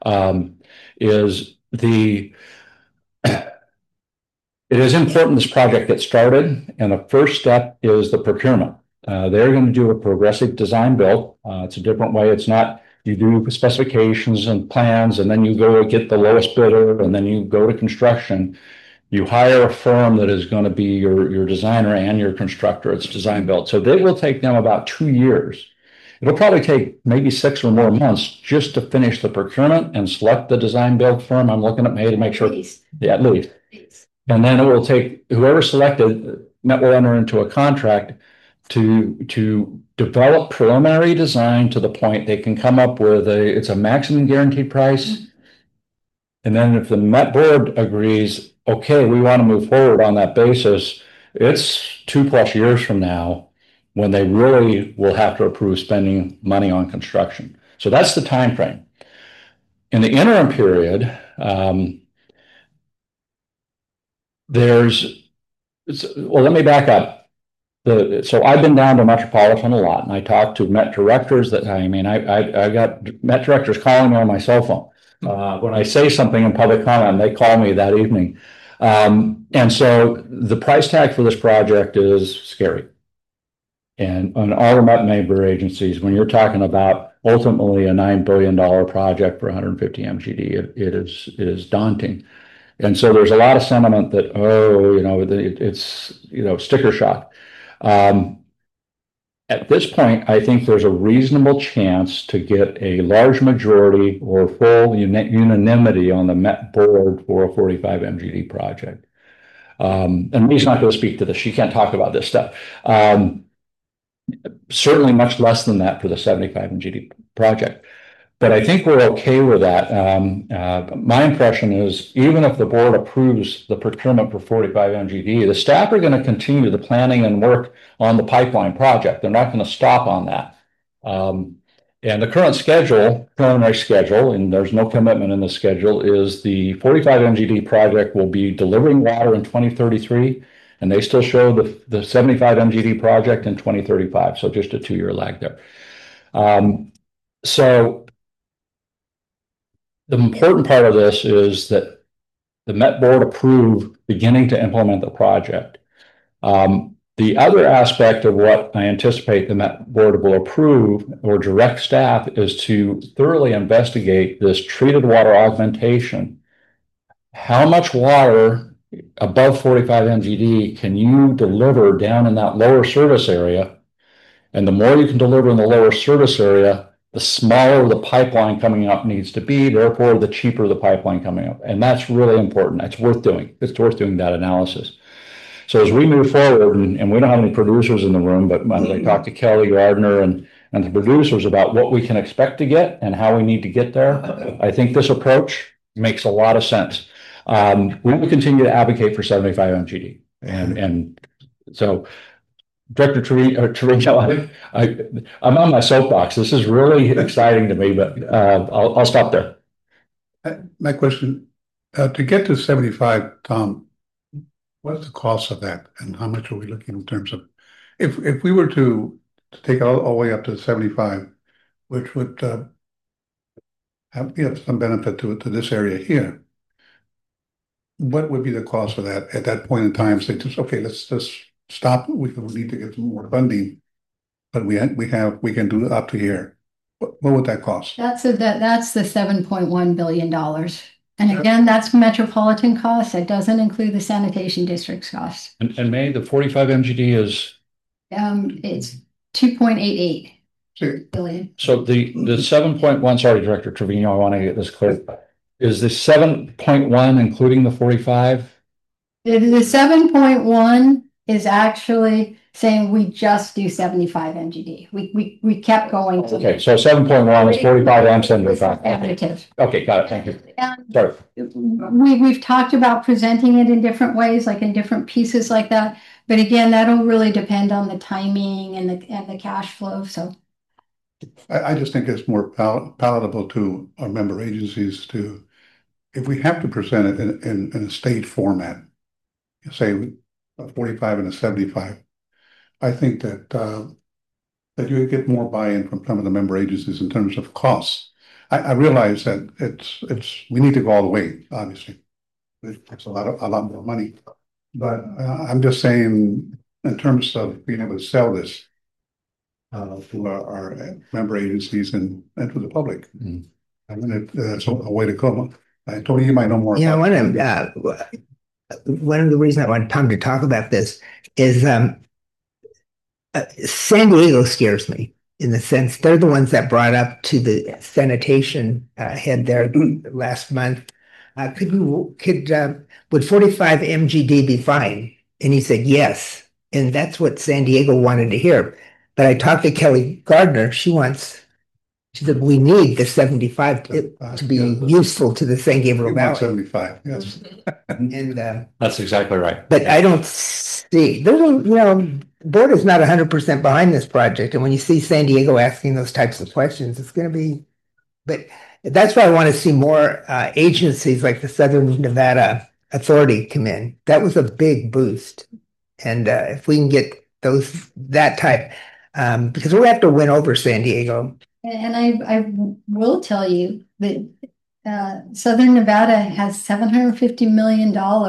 it is important this project gets started, and the first step is the procurement. They're going to do a progressive design build. It's a different way. It's not you do specifications and plans, and then you go get the lowest bidder, and then you go to construction. You hire a firm that is going to be your designer and your constructor. It's design build. So it will take them about 2 years. It'll probably take maybe 6 or more months just to finish the procurement and select the design build firm. I'm looking at May to make sure. Yeah, at least. And then it will take whoever selected, Met will enter into a contract to develop preliminary design to the point they can come up with it's a maximum guaranteed price. And then if the Met board agrees, okay, we want to move forward on that basis, it's 2+ years from now when they really will have to approve spending money on construction. So that's the time frame. In the interim period, let me back up. So I've been down to Metropolitan a lot, and I talked to Met directors I got Met directors calling me on my cell phone. When I say something in public comment, they call me that evening. And so the price tag for this project is scary. And on all the Met member agencies, when you're talking about ultimately a $9 billion project for 150 MGD, it is daunting. And so there's a lot of sentiment that, it's, sticker shock. At this point, I think there's a reasonable chance to get a large majority or full unanimity on the Met board for a 45 MGD project. And Lee's not going to speak to this. She can't talk about this stuff. Certainly much less than that for the 75 MGD project. But I think we're okay with that. My impression is even if the board approves the procurement for 45 MGD, the staff are going to continue the planning and work on the pipeline project. They're not going to stop on that. And the current schedule, preliminary schedule, and there's no commitment in the schedule, is the 45 MGD project will be delivering water in 2033, and they still show the 75 MGD project in 2035. So just a 2-year lag there. So the important part of this is that the Met board approved beginning to implement the project. The other aspect of what I anticipate the Met board will approve or direct staff is to thoroughly investigate this treated water augmentation. How much water above 45 MGD can you deliver down in that lower service area? And the more you can deliver in the lower service area, the smaller the pipeline coming up needs to be, therefore the cheaper the pipeline coming up. And that's really important. It's worth doing. It's worth doing that analysis. So as we move forward, and we don't have any producers in the room, but when I talk to Kelly Gardner and the producers about what we can expect to get and how we need to get there, I think this approach makes a lot of sense. We will continue to advocate for 75 MGD. And so Director Trevino, I'm on my soapbox. This is really exciting to me, but I'll stop there. My question, to get to 75, Tom, what's the cost of that, and how much are we looking in terms of, if we were to take it all the way up to 75, which would have some benefit to this area here, what would be the cost of that at that point in time? Say, just okay, let's just stop. We need to get some more funding, but we can do up to here. What would that cost? That's the $7.1 billion. And again, that's metropolitan costs. It doesn't include the sanitation district's costs. And May, the 45 MGD is? It's 2.88 billion. So the 7.1, sorry, Director Trevino, I want to get this clear. Is the 7.1 including the 45? The 7.1 is actually saying we just do 75 MGD. We kept going. Okay, so 7.1 is 45 and 75. Additive. Okay, got it. Thank you. Sorry. We've talked about presenting it in different ways, like in different pieces like that. But again, that'll really depend on the timing and the cash flow. So I just think it's more palatable to our member agencies to, if we have to present it in a state format, say a 45 and a 75, I think that you get more buy-in from some of the member agencies in terms of costs. I realize that we need to go all the way, obviously. It's a lot more money. But I'm just saying, in terms of being able to sell this to our member agencies and to the public, I mean, that's a way to go. Tony, you might know more. Yeah, one of the reasons I want Tom to talk about this is San Diego scares me in the sense they're the ones that brought up to the sanitation head there last month. Would 45 MGD be fine? And he said yes, and that's what San Diego wanted to hear. But I talked to Kelly Gardner. She said we need the 75 to be useful to the San Gabriel Valley. 75, yes. And that's exactly right. But I don't see the board is not 100% behind this project, and when you see San Diego asking those types of questions, it's going to be. But that's why I want to see more agencies like the Southern Nevada Authority come in. That was a big boost, and if we can get that type, because we have to win over San Diego. And I will tell you that Southern Nevada has $750 million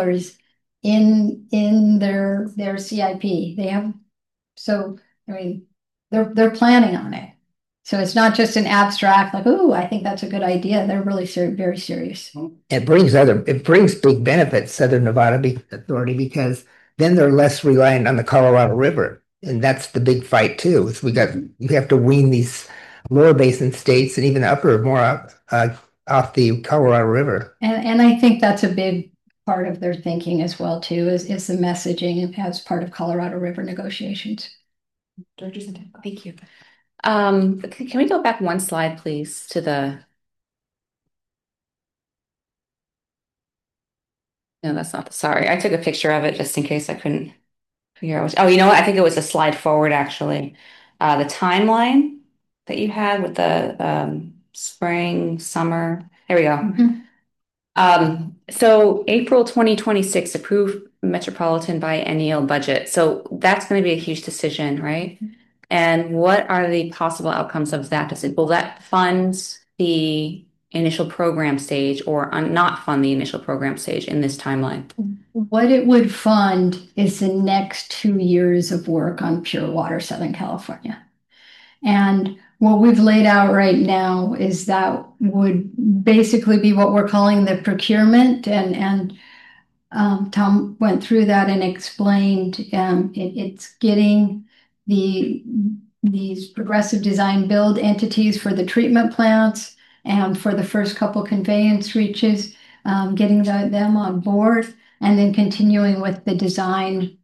in their CIP. They have, so I mean, they're planning on it. So it's not just an abstract like, oh, I think that's a good idea. They're really very serious. It brings big benefits, Southern Nevada Authority, because then they're less reliant on the Colorado River. And that's the big fight too, is we have to wean these lower basin states and even upper more off the Colorado River. And I think that's a big part of their thinking as well too, is the messaging as part of Colorado River negotiations. Director Santiago. Thank you. Can we go back one slide, please, to the. No, that's not sorry. I took a picture of it just in case I couldn't figure out. Oh, you know what? I think it was a slide forward actually. The timeline that you had with the spring, summer. There we go. So April 2026 approved Metropolitan Biennial budget. So that's going to be a huge decision, right? And what are the possible outcomes of that? Will that fund the initial program stage or not fund the initial program stage in this timeline? What it would fund is the next 2 years of work on Pure Water Southern California. And what we've laid out right now is that would basically be what we're calling the procurement. And Tom went through that and explained it's getting these progressive design build entities for the treatment plants and for the first couple conveyance reaches, getting them on board, and then continuing with the design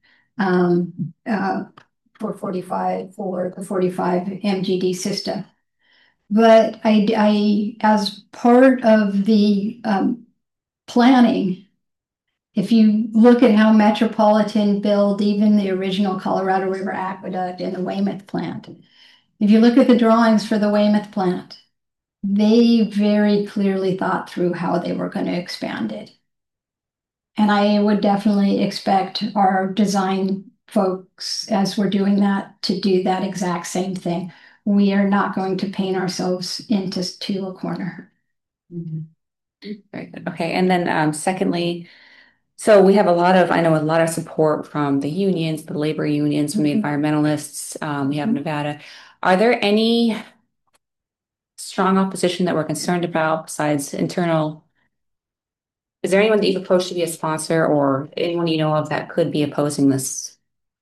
for the 45 MGD system. But I as part of the planning, if you look at how Metropolitan built even the original Colorado River Aqueduct and the Weymouth plant, if you look at the drawings for the Weymouth plant, they very clearly thought through how they were going to expand it. And I would definitely expect our design folks, as we're doing that, to do that exact same thing. We are not going to paint ourselves into a corner. Very good. Okay. And then secondly, so we have I know a lot of support from the unions, the labor unions, from the environmentalists. We have Nevada. Are there any strong opposition that we're concerned about besides internal? Is there anyone that you've approached to be a sponsor or anyone you know of that could be opposing this?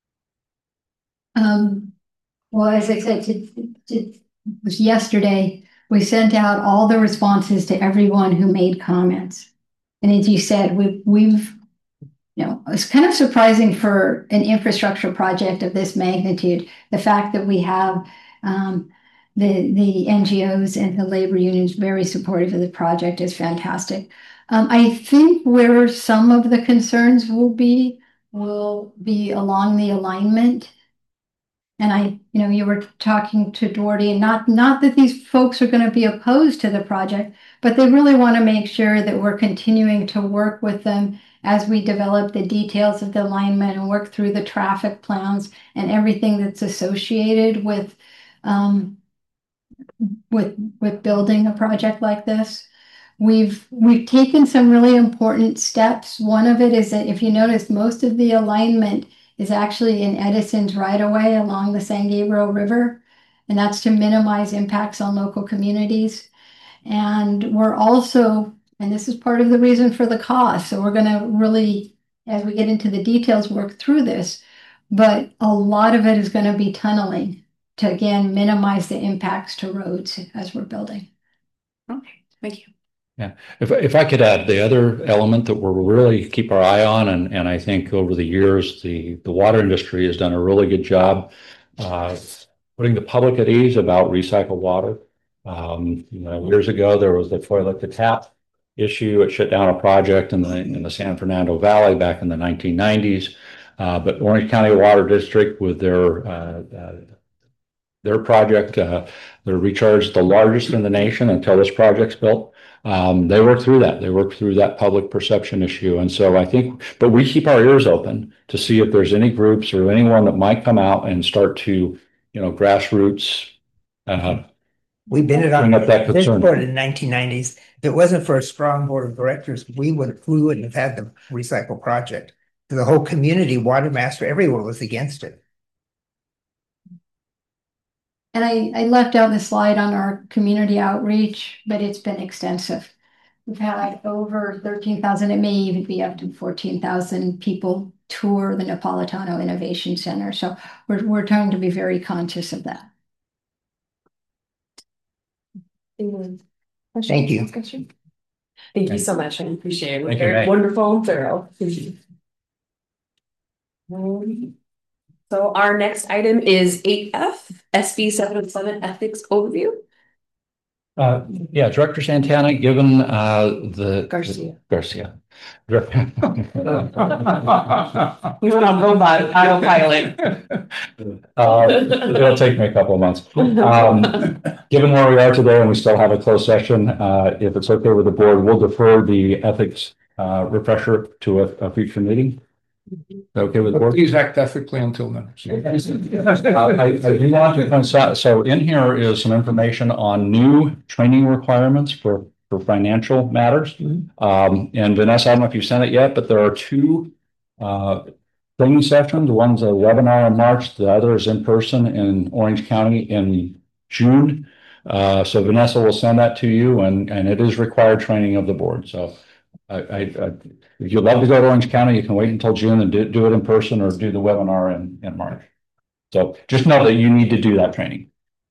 Well, as I said, it was yesterday, we sent out all the responses to everyone who made comments. And as you said, we've it's kind of surprising for an infrastructure project of this magnitude. The fact that we have the NGOs and the labor unions very supportive of the project is fantastic. I think where some of the concerns will be along the alignment. And you were talking to Doherty, and not that these folks are going to be opposed to the project, but they really want to make sure that we're continuing to work with them as we develop the details of the alignment and work through the traffic plans and everything that's associated with building a project like this. We've taken some really important steps. One of it is that if you notice, most of the alignment is actually in Edison's right-of-way along the San Gabriel River, and that's to minimize impacts on local communities. And we're also, and this is part of the reason for the cost, so we're going to really, as we get into the details, work through this, but a lot of it is going to be tunneling to, again, minimize the impacts to roads as we're building. Okay, thank you. Yeah, if I could add, the other element that we're really keep our eye on, and I think over the years, the water industry has done a really good job putting the public at ease about recycled water. Years ago, there was the toilet to tap issue. It shut down a project in the San Fernando Valley back in the 1990s. But Orange County Water District, with their project, they're recharged the largest in the nation until this project's built. They worked through that. They worked through that public perception issue. And so I think, but we keep our ears open to see if there's any groups or anyone that might come out and start to, grassroots. We've been bring up that this concern. board in the 1990s. If it wasn't for a strong board of directors, we wouldn't have had the recycle project. The whole community, Water Master, everyone was against it. And I left out the slide on our community outreach, but it's been extensive. We've had over 13,000, it may even be up to 14,000 people tour the Napolitano Innovation Center. So we're trying to be very conscious of that. Thank you. Thank you so much. I appreciate it. Thank you, Very Meg. wonderful and thorough. Thank you. So our next item is 8F, SB 707 Ethics Overview. Yeah, Director Santana, given the Garcia. We went on robot autopilot. It'll take me a couple of months. Given where we are today and we still have a closed session, if it's okay with the board, we'll defer the ethics refresher to a future meeting. Okay with the board? Please act ethically until then. I do want to point out, so in here is some information on new training requirements for financial matters. And Vanessa, I don't know if you sent it yet, but there are two training sessions. One's a webinar in March, the other is in person in Orange County in June. So Vanessa will send that to you, and it is required training of the board. So if you'd love to go to Orange County, you can wait until June and do it in person or do the webinar in March. So just know that you need to do that training.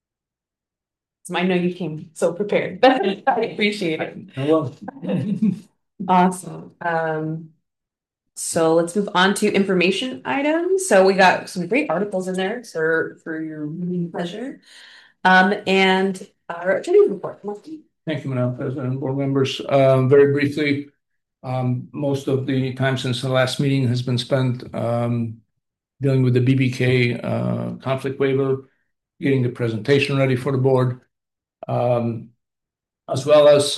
I know you came so prepared. I appreciate it. Awesome. So let's move on to information items. So we got some great articles in there for your reading pleasure. And our attorney report. Thank you, Madam President and board members. Very briefly, most of the time since the last meeting has been spent dealing with the BBK conflict waiver, getting the presentation ready for the board, as well as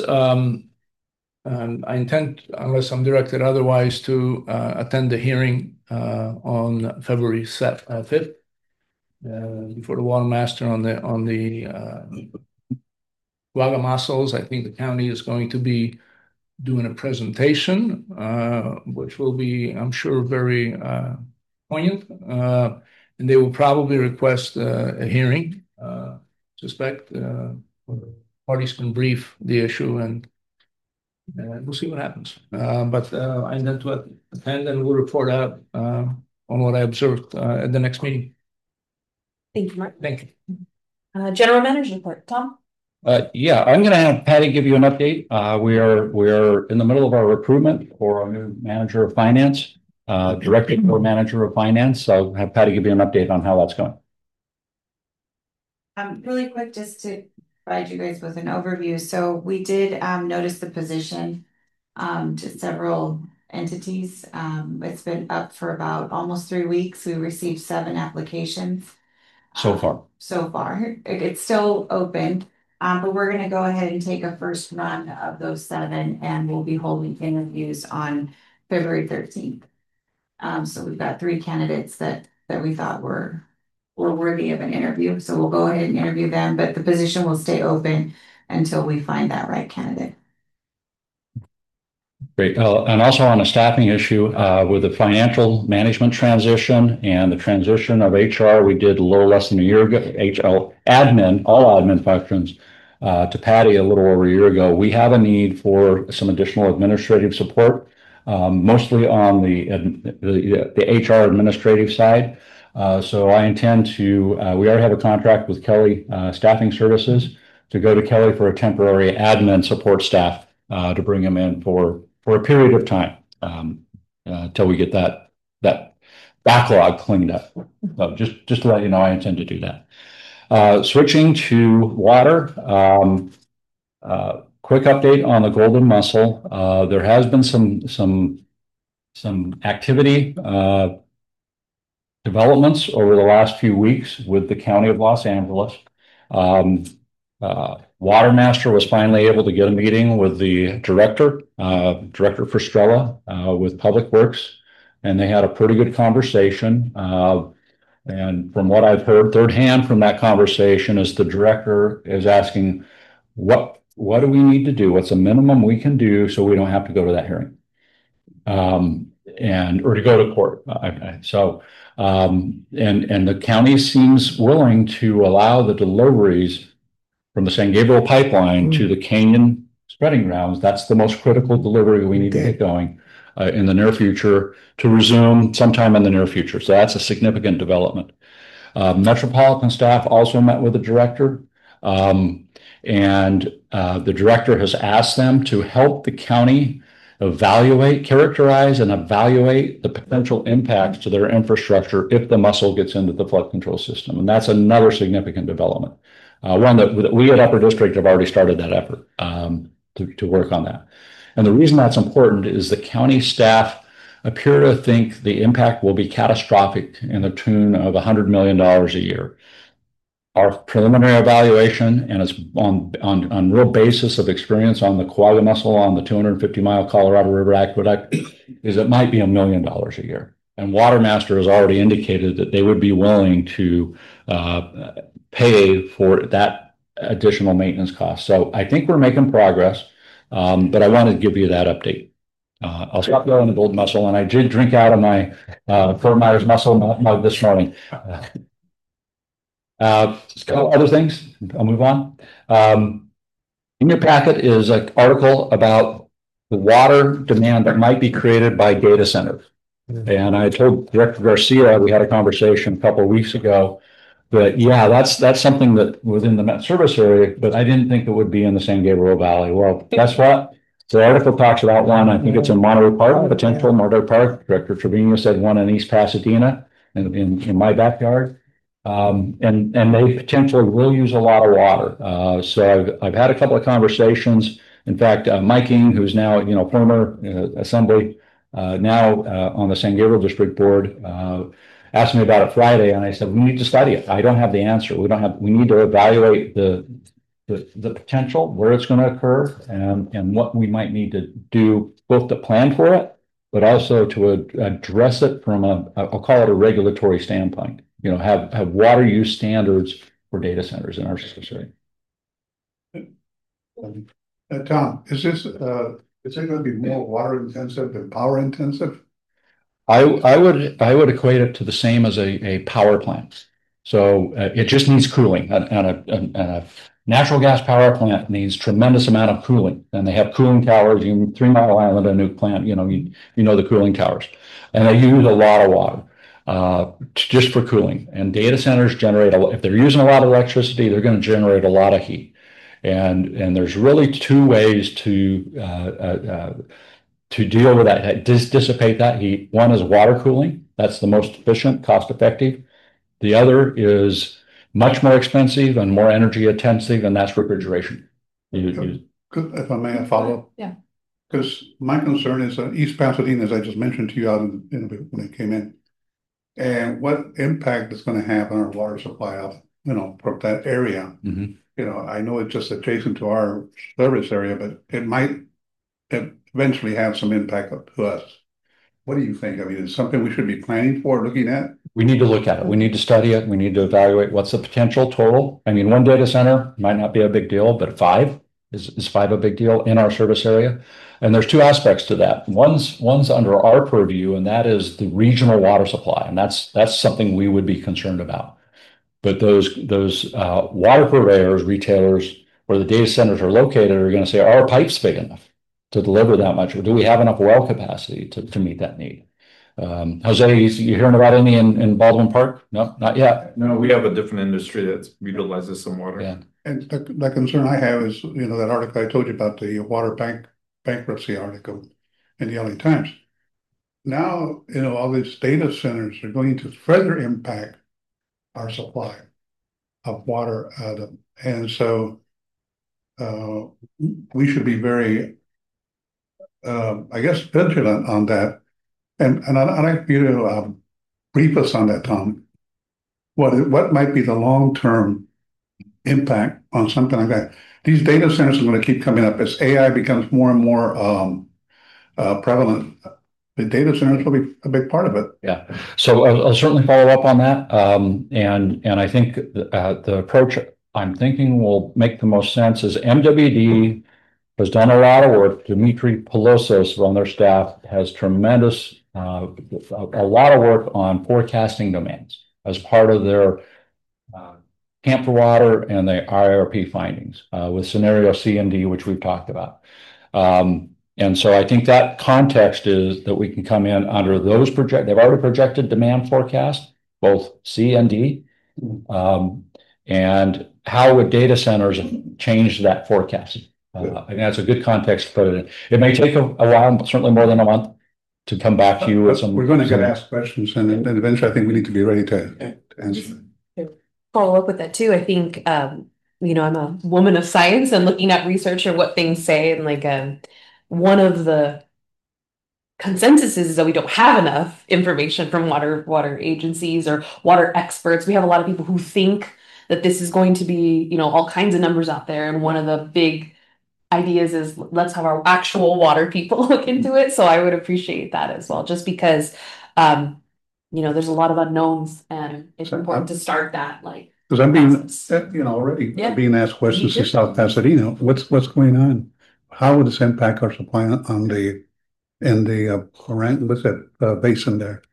I intend, unless I'm directed otherwise, to attend the hearing on February 5th before the water master on the Guagamazos. I think the county is going to be doing a presentation, which will be, I'm sure, very poignant. And they will probably request a hearing, suspect. Parties can brief the issue, and we'll see what happens. But I intend to attend, and we'll report out on what I observed at the next meeting. Thank you, Mark. Thank you. General manager report, Tom. Yeah, I'm going to have Patty give you an update. We are in the middle of our recruitment for a new manager of finance, director or manager of finance. So I'll have Patty give you an update on how that's going. Really quick, just to provide you guys with an overview. So we did notice the position to several entities. It's been up for about almost 3 weeks. We received 7 applications. So far. It's still open, but we're going to go ahead and take a first run of those 7, and we'll be holding interviews on February 13th. So we've got 3 candidates that we thought were worthy of an interview. So we'll go ahead and interview them, but the position will stay open until we find that right candidate. Great. And also on a staffing issue, with the financial management transition and the transition of HR, we did a little less than a year ago, all admin functions, to Patty a little over a year ago. We have a need for some additional administrative support, mostly on the HR administrative side. So I intend to, we already have a contract with Kelly Staffing Services to go to Kelly for a temporary admin support staff to bring them in for a period of time until we get that backlog cleaned up. So just to let you know, I intend to do that. Switching to water, quick update on the Golden Mussel. There has been some activity developments over the last few weeks with the County of Los Angeles. Water Master was finally able to get a meeting with the Director Frustrella, with Public Works, and they had a pretty good conversation. And from what I've heard, third hand from that conversation is the director is asking, what do we need to do? What's the minimum we can do so we don't have to go to that hearing? Or to go to court. And the county seems willing to allow the deliveries from the San Gabriel pipeline to the Canyon spreading grounds. That's the most critical delivery we need to get going. in the near future to resume sometime in the near future. So that's a significant development. Metropolitan staff also met with the director. And the director has asked them to help the county characterize and evaluate the potential impacts to their infrastructure if the mussel gets into the flood control system. And that's another significant development. One that we at Upper District have already started that effort to work on that. And the reason that's important is the county staff appear to think the impact will be catastrophic in the tune of $100 million a year. Our preliminary evaluation, and it's on real basis of experience on the Quagga mussel on the 250-mile Colorado River Aqueduct, is it might be $1 million a year. And Watermaster has already indicated that they would be willing to pay for that additional maintenance cost. So I think we're making progress, but I wanted to give you that update. I'll stop there on the gold mussel, and I did drink out of my Fort Myers mussel mug this morning. Other things, I'll move on. In your packet is an article about the water demand that might be created by data centers. And I told Director Garcia, we had a conversation a couple of weeks ago, that yeah, that's something that within the Met service area, but I didn't think it would be in the San Gabriel Valley. Well, guess what? The article talks about one, I think it's in Monterey Park, potential Monterey Park. Director Trevino said one in East Pasadena in my backyard. And they potentially will use a lot of water. So I've had a couple of conversations. In fact, Mike King, who's now, former assembly, now on the San Gabriel District Board, asked me about it Friday, and I said, we need to study it. I don't have the answer. We need to evaluate the potential, where it's going to occur, and what we might need to do both to plan for it, but also to address it from I'll call it a regulatory standpoint. Have water use standards for data centers in our society. Tom, is it going to be more water intensive than power intensive? I would equate it to the same as a power plant. So it just needs cooling, and a natural gas power plant needs tremendous amount of cooling, and they have cooling towers. 3 Mile Island, a nuke plant, you know the cooling towers, and they use a lot of water just for cooling. And data centers generate if they're using a lot of electricity, they're going to generate a lot of heat. And there's really two ways to deal with that, dissipate that heat. One is water cooling. That's the most efficient, cost effective. The other is much more expensive and more energy intensive, and that's refrigeration. If I may follow up. Yeah. Because my concern is East Pasadena, as I just mentioned to you when it came in, and what impact it's going to have on our water supply from that area. Mm-hmm. I know it's just adjacent to our service area, but it might eventually have some impact to us. What do you think? I mean, is it something we should be planning for, looking at? We need to look at it. We need to study it. We need to evaluate what's the potential total. I mean, one data center might not be a big deal, but five is five a big deal in our service area. And there's two aspects to that. One's under our purview, and that is the regional water supply, and that's something we would be concerned about. But those water purveyors, retailers, where the data centers are located, are going to say, are our pipes big enough to deliver that much? Or do we have enough well capacity to meet that need? Jose, you hearing about any in Baldwin Park? No, not yet. No, we have a different industry that utilizes some water. Yeah. And the concern I have is, that article I told you about, the water bankruptcy article in the LA Times. Now, all these data centers are going to further impact our supply of water. And so we should be very, vigilant on that. And I'd like you to brief us on that, Tom. What might be the long-term impact on something like that? These data centers are going to keep coming up as AI becomes more and more prevalent. The data centers will be a big part of it. Yeah. So I'll certainly follow up on that. And I think the approach I'm thinking will make the most sense is MWD has done a lot of work. Dimitri Pelosos on their staff has tremendous, a lot of work on forecasting demands as part of their Camp for Water and the IRP findings with scenario C and D, which we've talked about. And And so I think that context is that we can come in under those they've already projected demand forecast, both C and D. And how would data centers change that forecast? I think that's a good context to put it in. It may take a while, certainly more than a month, to come back to you with some. We're going to get asked questions, and then eventually I think we need to be ready to answer. Follow up with that too. I think, you know, I'm a woman of science and looking at research or what things say, and like, one of the consensus is that we don't have enough information from water agencies or water experts. We have a lot of people who think that this is going to be, you know, all kinds of numbers out there. And one of the big ideas is let's have our actual water people look into it. So I would appreciate that as well, just because, you know, there's a lot of unknowns and it's important to start that like. Because I'm being, you know, already being asked questions in South Pasadena. What's going on? How would this impact our supply on the what's that basin there?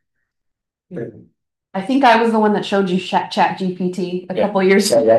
I think I was the one that showed you Chat GPT a couple years ago.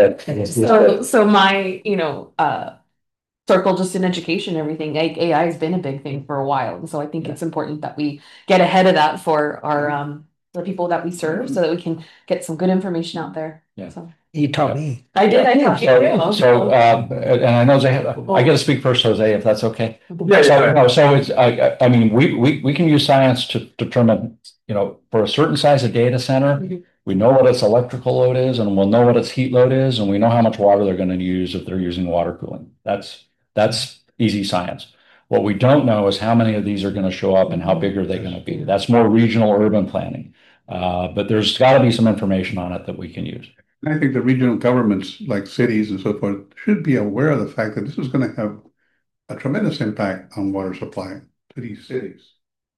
Yeah. So my, you know, circle just in education, everything, AI has been a big thing for a while. And so I think it's important that we get ahead of that for our, the people that we serve so that we can get some good information out there. Yeah. So. You taught me. I did. I taught you. So, and I know I got to speak first, Jose, if that's okay. Yeah. So it's, I mean, we can use science to determine, you know, for a certain size of data center, we know what its electrical load is, and we'll know what its heat load is, and we know how much water they're going to use if they're using water cooling. That's easy science. What we don't know is how many of these are going to show up and how big are they going to be. That's more regional urban planning. But there's got to be some information on it that we can use. I think the regional governments, like cities and so forth, should be aware of the fact that this is going to have a tremendous impact on water supply to these cities.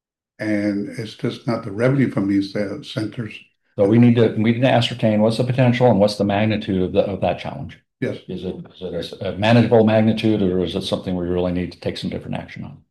And it's just not the revenue from these centers. So we need to ascertain what's the potential and what's the magnitude of that challenge. Yes. Is it a manageable magnitude, or is it something we really need to take some different action on?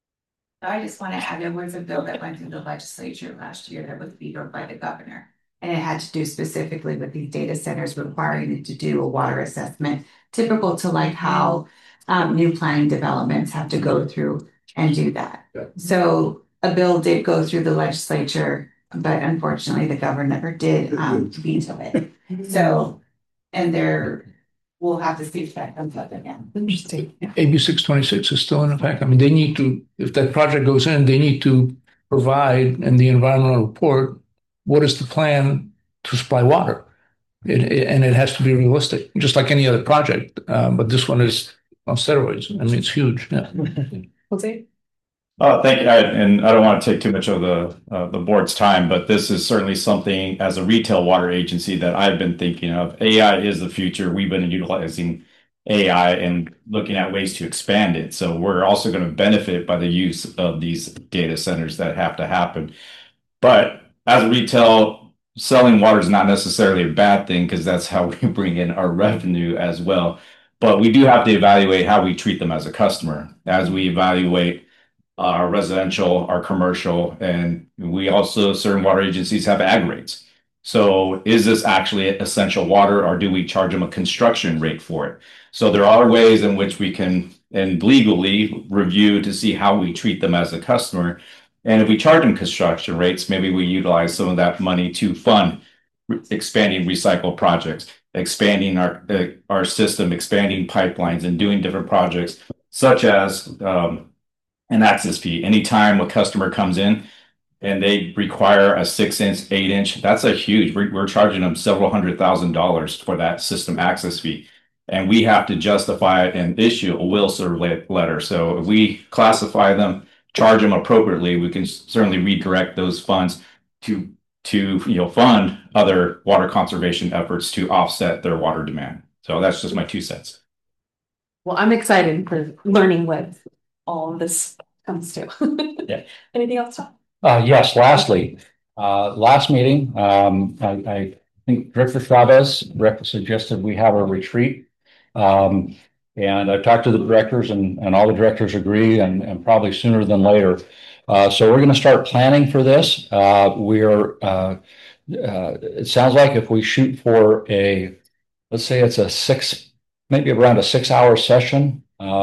I just want to add, there was a bill that went through the legislature last year that was vetoed by the governor. And it had to do specifically with these data centers requiring it to do a water assessment, typical to like how new planning developments have to go through and do that. Yeah. So a bill did go through the legislature, but unfortunately the governor did veto it. So, and we'll have to see if that comes up again. Interesting. AB 626 is still in effect. I mean, they need to, if that project goes in, they need to provide in the environmental report, what is the plan to supply water? And it has to be realistic, just like any other project. But this one is on steroids. I mean, it's huge. Yeah. Jose? Thank you. And I don't want to take too much of the board's time, but this is certainly something as a retail water agency that I've been thinking of. AI is the future. We've been utilizing AI and looking at ways to expand it. So we're also going to benefit by the use of these data centers that have to happen. But as a retail, selling water is not necessarily a bad thing because that's how we bring in our revenue as well. But we do have to evaluate how we treat them as a customer, as we evaluate our residential, our commercial, and we also, certain water agencies have ag rates. So is this actually essential water, or do we charge them a construction rate for it? So there are ways in which we can, and legally, review to see how we treat them as a customer. And if we charge them construction rates, maybe we utilize some of that money to fund expanding recycle projects, expanding our system, expanding pipelines, and doing different projects, such as an access fee. Anytime a customer comes in and they require a 6-inch, 8-inch, that's a huge, we're charging them several $100,000 for that system access fee. And we have to justify it and issue a will serve letter. So if we classify them, charge them appropriately, we can certainly redirect those funds to fund other water conservation efforts to offset their water demand. So that's just my 2 cents. Well, I'm excited for learning what all of this comes to. Yeah. Anything else, Tom? Yes, lastly, last meeting, I think Director Chavez suggested we have a retreat. And I've talked to the directors and all the directors agree, and probably sooner than later. So we're going to start planning for this. It sounds like if we shoot for let's say it's maybe around a 6-hour session,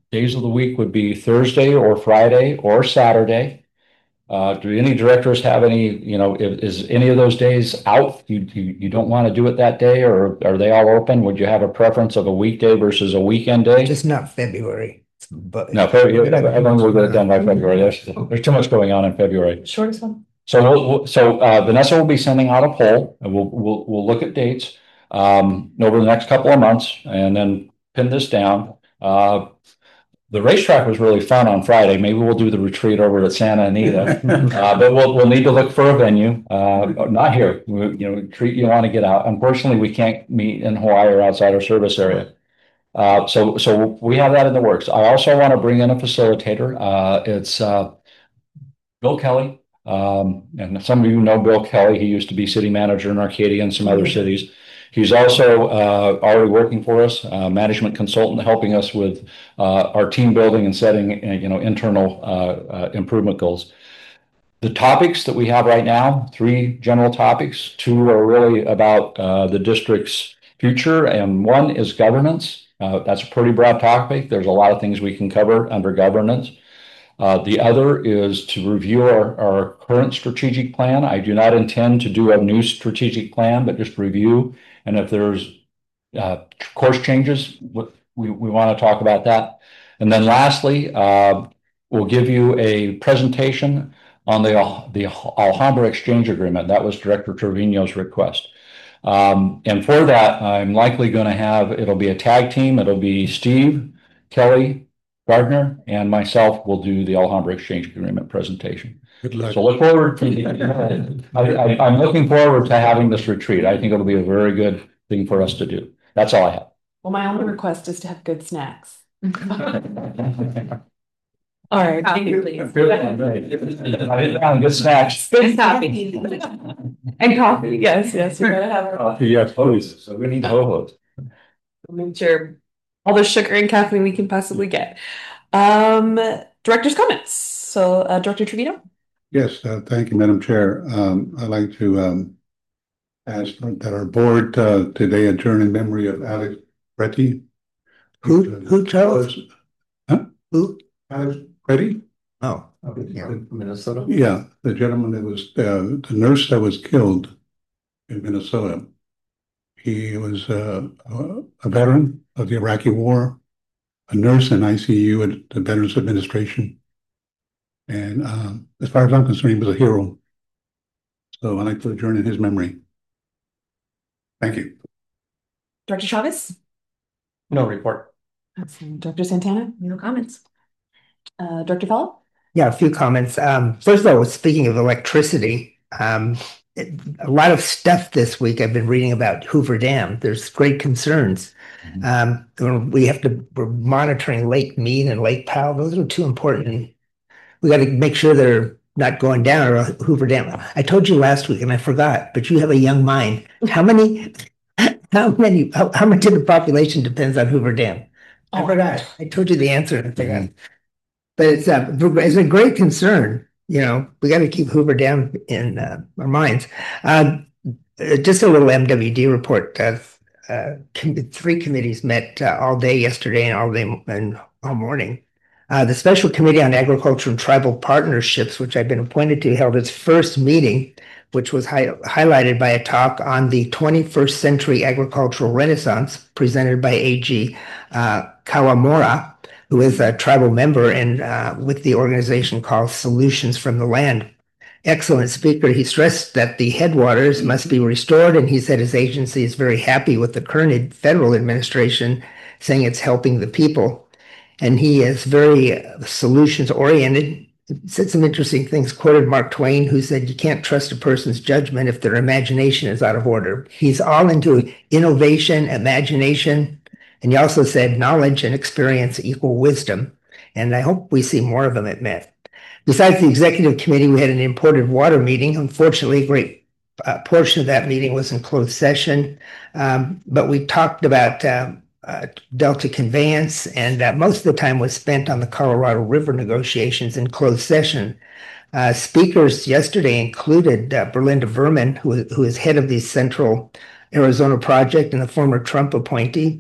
days of the week would be Thursday or Friday or Saturday. Do any directors have any, is any of those days out? You don't want to do it that day, or are they all open? Would you have a preference of a weekday versus a weekend day? Just not February, but. No, February, everyone will get it done by February. There's too much going on in February. Shortest one. So Vanessa will be sending out a poll, and we'll look at dates over the next couple of months and then pin this down. The racetrack was really fun on Friday. Maybe we'll do the retreat over at Santa Anita, but we'll need to look for a venue. Not here. Retreat, you want to get out. Unfortunately, we can't meet in Hawaii or outside our service area. So we have that in the works. I also want to bring in a facilitator. It's Bill Kelly. And some of you know Bill Kelly. He used to be city manager in Arcadia and some other cities. He's also already working for us, management consultant, helping us with our team building and setting, internal improvement goals. The topics that we have right now, 3 general topics. 2 are really about the district's future, and 1 is governance. That's a pretty broad topic. There's a lot of things we can cover under governance. The other is to review our current strategic plan. I do not intend to do a new strategic plan, but just review. And if there's course changes, we want to talk about that. And then lastly, we'll give you a presentation on the Alhambra Exchange Agreement. That was Director Trevino's request. And for that, I'm likely going to it'll be a tag team. It'll be Steve, Kelly, Gardner, and myself will do the Alhambra Exchange Agreement presentation. Good luck. So look forward to, I'm looking forward to having this retreat. I think it'll be a very good thing for us to do. That's all I have. Well, my only request is to have good snacks. All right, thank you, please. Good snacks. Good coffee. And coffee, yes, we gotta have our coffee. Yes, please. So we need ho-hos. Make sure all the sugar and caffeine we can possibly get. Director's comments. So, Director Trevino? Yes, thank you, Madam Chair. I'd like to ask that our board today adjourn in memory of Alex Pretty. Who chose? Huh? Who? Alex Pretty? Oh, Minnesota? Yeah, the gentleman that was the nurse that was killed in Minnesota. He was a veteran of the Iraqi War, a nurse in ICU at the Veterans Administration. And as far as I'm concerned, he was a hero. So I'd like to adjourn in his memory. Thank you. Director Chavez? No report. Director Santana? No comments. Director Fellow? yeah, a few comments. First of all, speaking of electricity, a lot of stuff this week I've been reading about Hoover Dam. There's great concerns. We're monitoring Lake Mead and Lake Powell. Those are 2 important. We got to make sure they're not going down, or Hoover Dam. I told you last week and I forgot, but you have a young mind. How much of the population depends on Hoover Dam? I forgot. I told you the answer and I forgot. But it's a great concern. We got to keep Hoover Dam in our minds. Just a little MWD report. 3 committees met all day yesterday and all day and all morning. The Special Committee on Agriculture and Tribal Partnerships, which I've been appointed to, held its first meeting, which was highlighted by a talk on the 21st Century Agricultural Renaissance presented by A.G. Kawamura, who is a tribal member and with the organization called Solutions from the Land. Excellent speaker. He stressed that the headwaters must be restored, and he said his agency is very happy with the current federal administration, saying it's helping the people. And he is very solutions-oriented. Said some interesting things, quoted Mark Twain, who said, you can't trust a person's judgment if their imagination is out of order. He's all into innovation, imagination, and he also said knowledge and experience equal wisdom. And I hope we see more of them at Met. Besides the executive committee, we had an imported water meeting. Unfortunately, a great portion of that meeting was in closed session, but we talked about Delta conveyance, and most of the time was spent on the Colorado River negotiations in closed session. Speakers yesterday included Berlinda Verman, who is head of the Central Arizona Project and the former Trump appointee,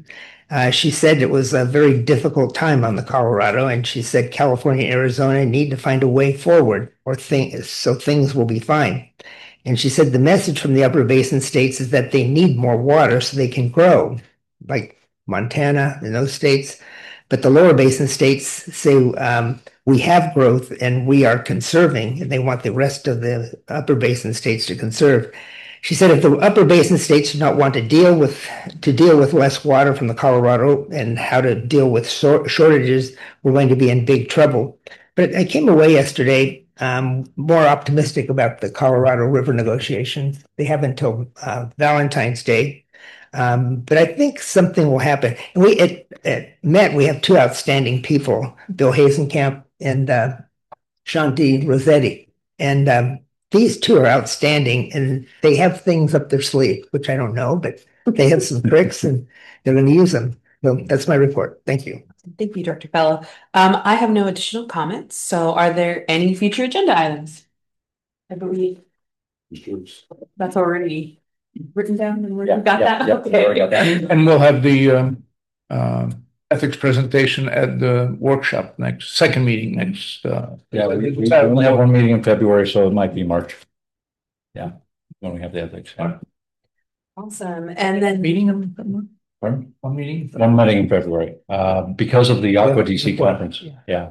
She said it was a very difficult time on the Colorado, and she said California and Arizona need to find a way forward so things will be fine. And she said the message from the upper basin states is that they need more water so they can grow, like Montana and those states. But the lower basin states say we have growth and we are conserving, and they want the rest of the upper basin states to conserve. She said if the upper basin states do not want to deal with less water from the Colorado and how to deal with shortages, we're going to be in big trouble. But I came away yesterday more optimistic about the Colorado River negotiations. They have until Valentine's Day. But I think something will happen. And at Met, we have two outstanding people, Bill Hazenkamp and Shanti Rossetti. And these two are outstanding, and they have things up their sleeve, which I don't know, but they have some tricks and they're going to use them. So that's my report. Thank you. Thank you, Director Fellow. I have no additional comments. So are there any future agenda items? I believe that's already written down and we've got that. Okay. And we'll have the ethics presentation at the workshop second meeting next. We only have one meeting in February, so it might be March. Yeah, when we have the ethics. Awesome. And then Meeting one meeting? One meeting in February, because of the Aqua DC conference. Yeah.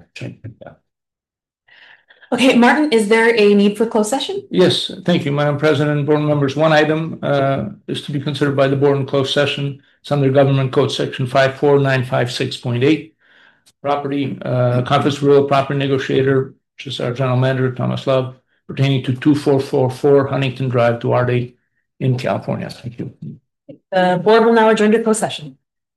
okay, Martin, is there a need for closed session? Yes, thank you, Madam President, board members. One item is to be considered by the board in closed session. It's under Government Code Section 54956.8. Property, conference real property negotiator, which is our general manager, Thomas Love, pertaining to 2444 Huntington Drive, Duarte in California. Thank you. The board will now adjourn to closed session.